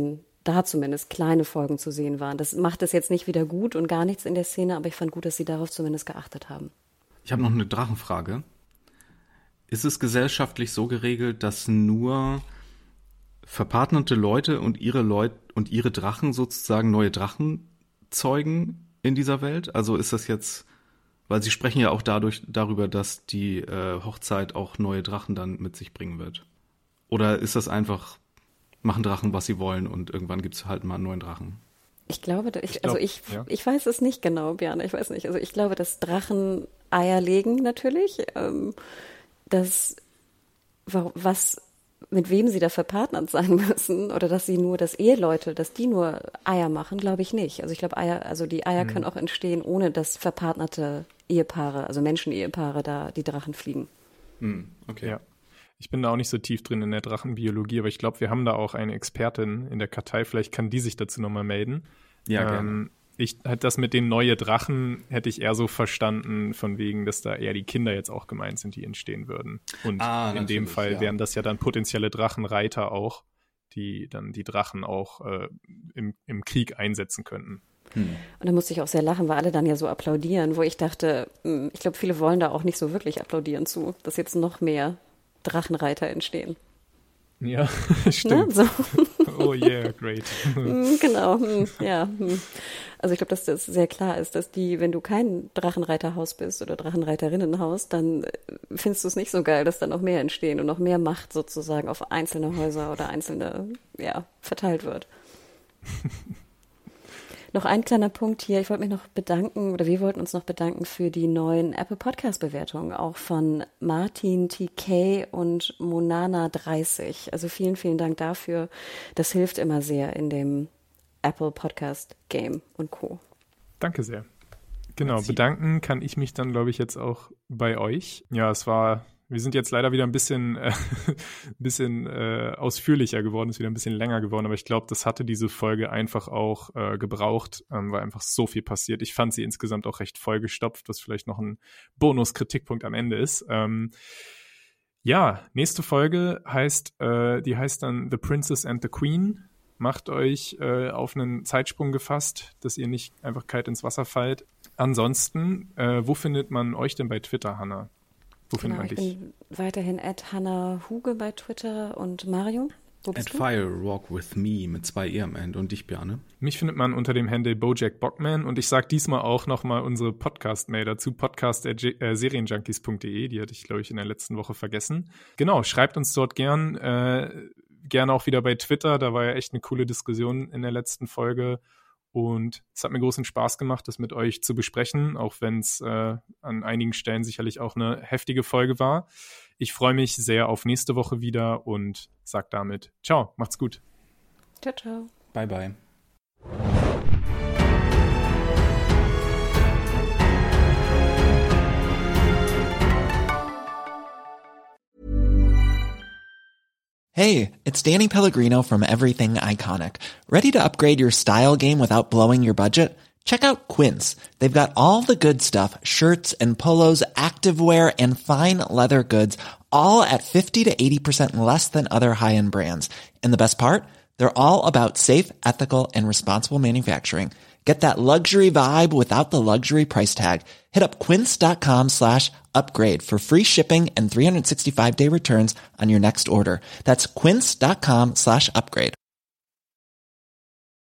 kleine Folgen zu sehen waren. Das macht es jetzt nicht wieder gut und gar nichts in der Szene, aber ich fand gut, dass sie darauf zumindest geachtet haben. Ich habe noch eine Drachenfrage. Ist es gesellschaftlich so geregelt, dass nur verpartnerte Leute und ihre Drachen sozusagen neue Drachen zeugen in dieser Welt? Also ist das jetzt... Weil sie sprechen ja auch darüber, dass die Hochzeit auch neue Drachen dann mit sich bringen wird. Oder ist das einfach, machen Drachen, was sie wollen und irgendwann gibt es halt mal einen neuen Drachen? Ich weiß es nicht genau, Bjarne, ich weiß nicht. Also ich glaube, dass Drachen Eier legen natürlich. Mit wem sie da verpartnert sein müssen oder dass die nur Eier machen, glaube ich nicht. Also ich glaube, die Eier können auch entstehen, ohne dass verpartnerte Ehepaare, also Menschenehepaare, da die Drachen fliegen. Okay. Ja. Ich bin da auch nicht so tief drin in der Drachenbiologie, aber ich glaube, wir haben da auch eine Expertin in der Kartei. Vielleicht kann die sich dazu nochmal melden. Ja, gerne. Das mit den neuen Drachen hätte ich eher so verstanden, von wegen, dass da eher die Kinder jetzt auch gemeint sind, die entstehen würden. Und in dem Fall wären das ja dann potenzielle Drachenreiter auch, die dann die Drachen auch im Krieg einsetzen könnten. Und da musste ich auch sehr lachen, weil alle dann ja so applaudieren, wo ich dachte, ich glaube, viele wollen da auch nicht so wirklich applaudieren zu, dass jetzt noch mehr Drachenreiter entstehen. Ja, stimmt. Ne? So. Oh yeah, great. Genau, ja. Also ich glaube, dass das sehr klar ist, dass wenn du kein Drachenreiterhaus bist oder Drachenreiterinnenhaus, dann findest du es nicht so geil, dass dann noch mehr entstehen und noch mehr Macht sozusagen auf einzelne Häuser oder einzelne, verteilt wird. Noch ein kleiner Punkt hier. Ich wollte mich noch bedanken, oder wir wollten uns noch bedanken für die neuen Apple Podcast-Bewertungen, auch von Martin TK und Monana30. Also vielen, vielen Dank dafür. Das hilft immer sehr in dem Apple Podcast Game und Co. Danke sehr. Genau, bedanken kann ich mich dann, glaube ich, jetzt auch bei euch. Ja, wir sind jetzt leider wieder ein bisschen ausführlicher geworden, ist wieder ein bisschen länger geworden, aber ich glaube, das hatte diese Folge einfach auch gebraucht, weil einfach so viel passiert. Ich fand sie insgesamt auch recht vollgestopft, was vielleicht noch ein Bonus-Kritikpunkt am Ende ist. Nächste Folge heißt dann The Princess and the Queen. Macht euch auf einen Zeitsprung gefasst, dass ihr nicht einfach kalt ins Wasser fallt. Ansonsten, wo findet man euch denn bei Twitter, Hannah? Wo findet man dich? Ich bin weiterhin @HannahHuge bei Twitter und Mario. Wo bist du? Fire Walk With Me mit 2 E am Ende. Und dich, Bjarne? Mich findet man unter dem Handle Bojack Bockman und ich sage diesmal auch nochmal unsere Podcast-Mail dazu, podcast@serienjunkies.de, die hatte ich, glaube ich, in der letzten Woche vergessen. Genau, schreibt uns dort gerne auch wieder bei Twitter, da war ja echt eine coole Diskussion in der letzten Folge und es hat mir großen Spaß gemacht, das mit euch zu besprechen, auch wenn es an einigen Stellen sicherlich auch eine heftige Folge war. Ich freue mich sehr auf nächste Woche wieder und sag damit ciao, macht's gut. Ciao, ciao. Bye, bye. Hey, it's Danny Pellegrino from Everything Iconic. Ready to upgrade your style game without blowing your budget? Check out Quince. They've got all the good stuff, shirts and polos, activewear, and fine leather goods, all at 50 to 80% less than other high-end brands. And the best part? They're all about safe, ethical, and responsible manufacturing. Get that luxury vibe without the luxury price tag. Hit up quince.com/upgrade for free shipping and 365-day returns on your next order. That's quince.com/upgrade.